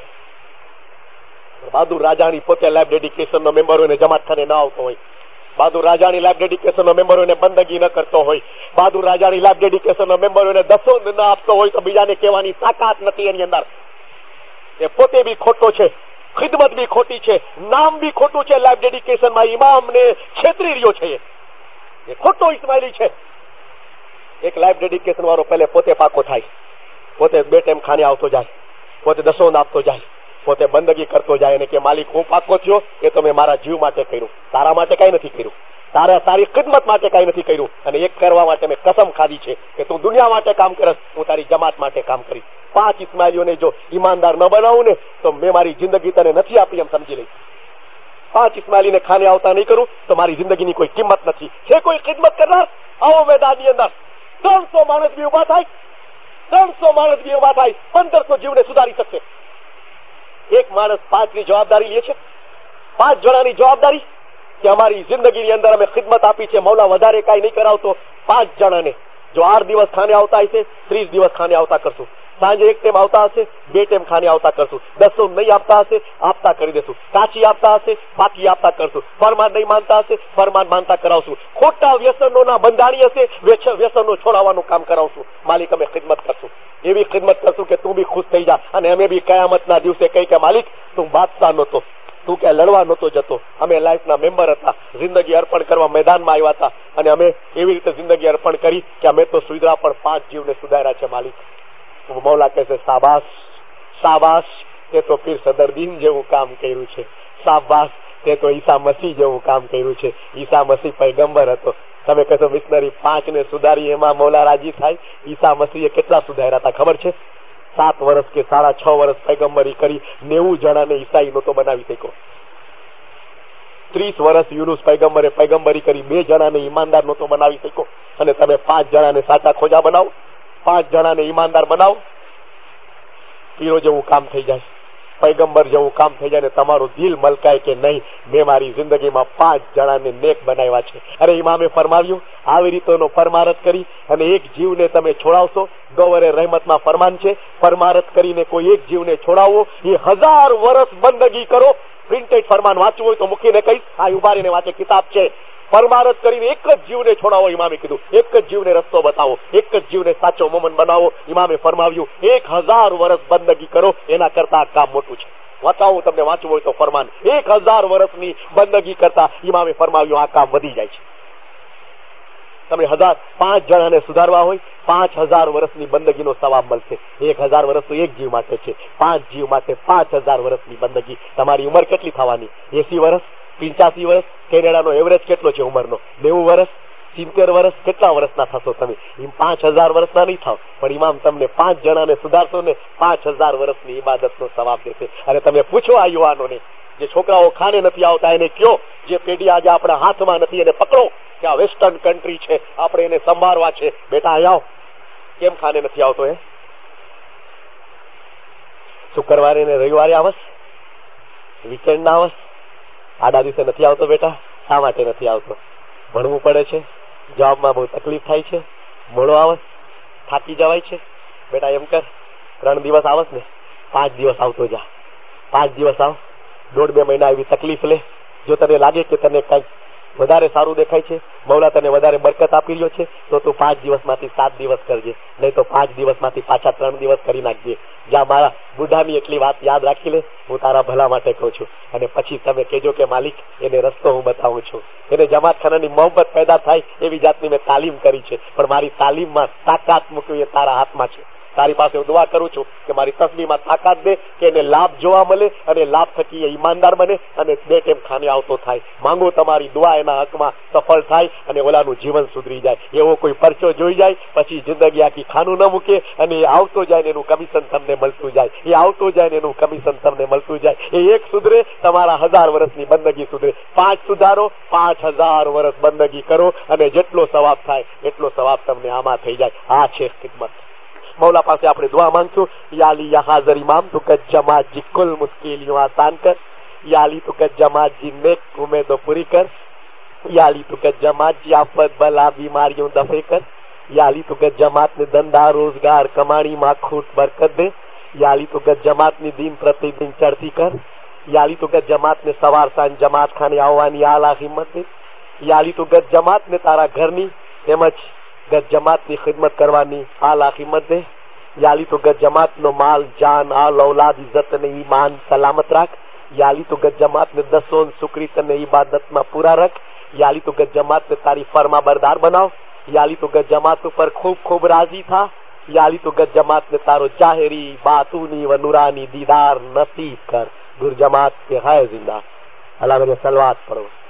બહાદુર રાજાણી પોતે લાઈફ ડેડિકેશનનો મેમ્બર હોય ને જમાત ખાને ન આવતો હોય, બહાદુર રાજાણી લાઈફ ડેડિકેશનનો મેમ્બર હોય ને બંદગી ન કરતો હોય, બહાદુર રાજાણી લાઈફ ડેડિકેશનનો મેમ્બર હોય ને દસોંદ ન આપતો હોય, તો બીજાને કહેવાની તાકાત નથી એની અંદર. એ પોતે બી ખોટો છે, ખિદમત બી ખોટી છે, નામ બી ખોટું છે. લાઈફ ડેડિકેશનમાં ઇમામને છેતરી રહ્યો છે, એ ખોટો ઇસ્માઇલી છે. એક લાઈફ ડેડિકેશન વાળો પહેલે પોતે પાકો થાય, પોતે બે ટાઈમ ખાને આવતો જાય, પોતે દસોંદ આપતો જાય, પોતે બંદગી કરતો જાય અને કે માલિક હું પાકો થયો, એ તો મેં મારા જીવ માટે કર્યું, તારા માટે કઈ નથી કર્યું, તારા તારી ખિદમત માટે કઈ નથી કર્યું. અને એક કરવા માટે મેં કસમ ખાધી છે કે તું દુનિયા માટે કામ કરસ, હું તારી જમાત માટે કામ કરીશ. પાંચ ઇસ્માઇલીઓને જો ઈમાનદાર ન બનાવું ને તો મેં મારી જિંદગી તને નથી આપી એમ સમજી લઈશ. પાંચ ઇસ્માઇલીને ખાને આવતા નહીં કરું તો મારી જિંદગીની કોઈ કિંમત નથી. છે કોઈ ખિદમત કરનાર? આવો મેદાનની અંદર ત્રણસો માણસ બી ઉભા થાય, ત્રણસો માણસ બી ઉભા થાય, પંદરસો જીવને સુધારી શકશે. એક માણસ પાંચની જવાબદારી લે છે, પાંચ જણાની જવાબદારી કે અમારી જિંદગીની અંદર અમે ખિદમત આપી છે, મૌલા વધારે કાંઈ નહીં કરાવતો. પાંચ જણાને જો આઠ દિવસ ખાને આવતા હશે, ત્રીસ દિવસ ખાને આવતા કરશું, સાંજે એક ટાઈમ આવતા હશે, બે ટાઈમ ખાને આવતા કરશું, દસો નહીં આપતા હશે આપતા કરી દેશું, કાચી આપતા હશે બાકી આપતા કરશું, ફરમાન નહીં માનતા હશે ફરમાન માનતા કરાવશું, ખોટા વ્યસનોના બંધાણી હશે વ્યસનો છોડાવવાનું કામ કરાવશું. માલિક અમે ખિદમત કરશું, એવી ખિદમત કરશું કે તું બી ખુશ થઈ જા. અને અમે બી કયામતના દિવસે કહી કે માલિક તું બાદશાહ નહોતો, તું ક્યાં લડવા નહોતો જતો, અમે લાઈફના મેમ્બર હતા, જિંદગી અર્પણ કરવા મેદાનમાં આવ્યા હતા, અને અમે એવી રીતે જિંદગી અર્પણ કરી કે અમે તો સુધરા પણ પાંચ જીવને સુધાર્યા છે. માલિક મૌલા કહે છે શાબાશ શાબાશ, તે તો પીર સદરદીન જેવું કામ કર્યું છે, શાબાશ તે તો ઈસા મસીહ જેવું કામ કર્યું છે. ઈસા મસીહ પૈગંબર હતો, તમે કહેશો મિશનરી પાંચ ને સુધારી એમાં મૌલા રાજી થાય. ઈસા મસીહે કેટલા સુધાર્યા હતા ખબર છે? સાત વર્ષ કે સાડા છ વર્ષ પૈગંબરી કરી નેવું જણાને ઈસાઈ નહોતો બનાવી શક્યો. ત્રીસ વર્ષ યુનુસ પૈગંબરે પૈગંબરી કરી બે જણાને ઈમાનદાર નહોતો બનાવી શક્યો, અને તમે પાંચ જણાને સાચા ખોજા બનાવો, પાંચ જણાને ઈમાનદાર બનાવો, પીરો જેવું કામ થઈ જાય, પૈગંબર જેવું કામ થઈ જાય, ને તમારું દિલ મલકાય કે નહીં મેં મારી જિંદગીમાં પાંચ જણાને નેક બનાવ્યા છે. અરે ઇમામે ફરમાવ્યું આવી રીતોનો ફરમારત કરી અને એક જીવને તમે છોડાવશો. ગૌરે રહેમતમાં ફરમાન છે, ફરમારત કરીને કોઈ એક જીવને છોડાવો એ હજાર વર્ષ બંદગી કરો. પ્રિન્ટેડ ફરમાન વાંચવું હોય તો મૂકીને કહીશ, આ ઉભારીને વાંચે કિતાબ છે. ફરમારત કરીને એક જ જીવને છોડાવો. ઇમામે કીધું એક જ જીવને રસ્તો બતાવો, એક જ જીવને સાચો મોમન બનાવો. ઇમામે ફરમાવ્યું એક હજાર વર્ષ બંદગી કરો, એના કરતા આ કામ મોટું છે. વાંચાવું તમને વાંચવું હોય તો ફરમાન, એક હજાર વર્ષની બંદગી કરતા ઇમામે ફરમાવ્યું આ કામ વધી જાય છે. તમે હજાર પાંચ જણાને સુધારવા હોય પાંચ હજાર વર્ષની બંદગીનો સવાબ મળશે. એક હજાર વર્ષ તો એક જીવ માટે છે, પાંચ જીવ માટે પાંચ હજાર વર્ષની બંદગી. તમારી ઉંમર કેટલી થવાની? એસી વર્ષ, પિંચાસી વર્ષ? કેનેડાનો એવરેજ કેટલો છે ઉંમરનો? નેવું વર્ષ, સિત્તેર વર્ષ? કેટલા વર્ષના થશો તમે? એમ પાંચ હજાર વર્ષના નહીં થાવ, પણ ઇમામ તમને પાંચ જણાને સુધારશો ને પાંચ હજાર વર્ષની ઇબાદતનો સવાબ દેશે. અને તમે પૂછો આ યુવાનોને, જે છોકરાઓ ખાને નથી આવતા એને કયો, જે પેઢી આજે આપણા હાથમાં નથી એને પકડો કે આ વેસ્ટર્ન કન્ટ્રી છે, આપણે એને સંભાળવા છે. બેટા અહીં આવો. કેમ ખાને નથી આવતો? એ શુક્રવારે ને રવિવારે આવસ, વીકેન્ડ ના આવસ, આડા દિવસે નથી આવતો? બેટા શા માટે નથી આવતો? ભણવું પડે છે, જોબમાં બહુ તકલીફ થાય છે, મોડો આવસ, થાકી જવાય છે. બેટા એમ કર, ત્રણ દિવસ આવસ ને પાંચ દિવસ આવતો જા. પાંચ દિવસ આવ, દોઢ બે મહિના એવી તકલીફ લે. જો તને લાગે કે તને કઈક વધારે સારું દેખાય છે, મૌલા તને વધારે બરકત આપી રહ્યો છે, તો તું પાંચ દિવસમાંથી સાત દિવસ કરજે, નહીં તો પાંચ દિવસમાંથી પાછા ત્રણ દિવસ કરી નાખજે. જ્યાં મારા બુઢાની એટલી વાત યાદ રાખી લે, હું તારા ભલા માટે કહું છું. અને પછી તમે કહેજો કે માલિક એને રસ્તો હું બતાવું છું. એને જમાતખાનાની મોહબ્બત પેદા થાય એવી જાતની મેં તાલીમ કરી છે, પણ મારી તાલીમમાં તાકાત મૂકવી એ તારા હાથમાં છે. તારી પાસે હું દુઆ કરું છું કે મારી તસ્બીહમાં તાકાત દે કે એને લાભ જોવા મળે અને લાભ થકી એ ઈમાનદાર બને અને બે ટાઈમ ખાને આવતો થાય. માંગો તમારી દુઆ એના હકમાં સફળ થાય અને ઓલાનું જીવન સુધરી જાય. એવો કોઈ પરચો જોઈ જાય પછી જિંદગી આખી ખાનું ન મૂકે અને એ આવતો જાય ને એનું કમિશન તમને મળતું જાય, એ આવતો જાય ને એનું કમિશન તમને મળતું જાય. એ એક સુધરે, તમારા હજાર વર્ષની બંદગી સુધરે. પાંચ સુધારો, પાંચ હજાર વર્ષ બંદગી કરો અને જેટલો સવાબ થાય એટલો સવાબ તમને આમાં થઈ જાય. આ છે ખિદમત. मौला पास આપણે દુઆ માંગશું. યા અલી યા હાજર ઇમામ તું કદ જમાત જી કુલ મુશ્કેલીઓ આસાન કર. યા અલી તું કદ જમાત જી નેક ઉમેદો પૂરી કર. યા અલી તું કદ જમાત જી આફત બલા બીમારીઓ દફે કર. યા અલી તું કદ જમાત ને ધંધા રોજગાર કમાણી માં ખૂટ બરકત દે. યા અલી તું કદ જમાત ની દિન પ્રતિદિન ચડતી કર. યા અલી તું કદ જમાત ને સવાર સાંજ જમાત ખાને આવવાની આલા હિંમત દે. યા અલી તું કદ જમાત ને તારા ઘરની તેમજ ગત જમાતની ખિદમત કરવાની આલા હિંમત દે. યા અલી તો ગત જમાતનો માલ જાન આલ ઔલાદ ઇજ્જત અને ઈમાન સલામત રાખ. યા અલી તો ગત જમાતને દસોન સુકરીત અને ઇબાદતમાં પૂરા રખ. યા અલી તો ગત જમાતને તારી ફરમા બરદાર બનાવ. યા અલી તો ગત જમાત ઉપર ખૂબ ખૂબ રાજી થા. યા અલી તો ગત જમાતને તારો જાહેરી બાતુની વ નુરાની દીદાર નસીબ કર. ગુર જમાત કે હૈ જિંદા. અલ્લાહ મેરે સલવાત પढ़ो.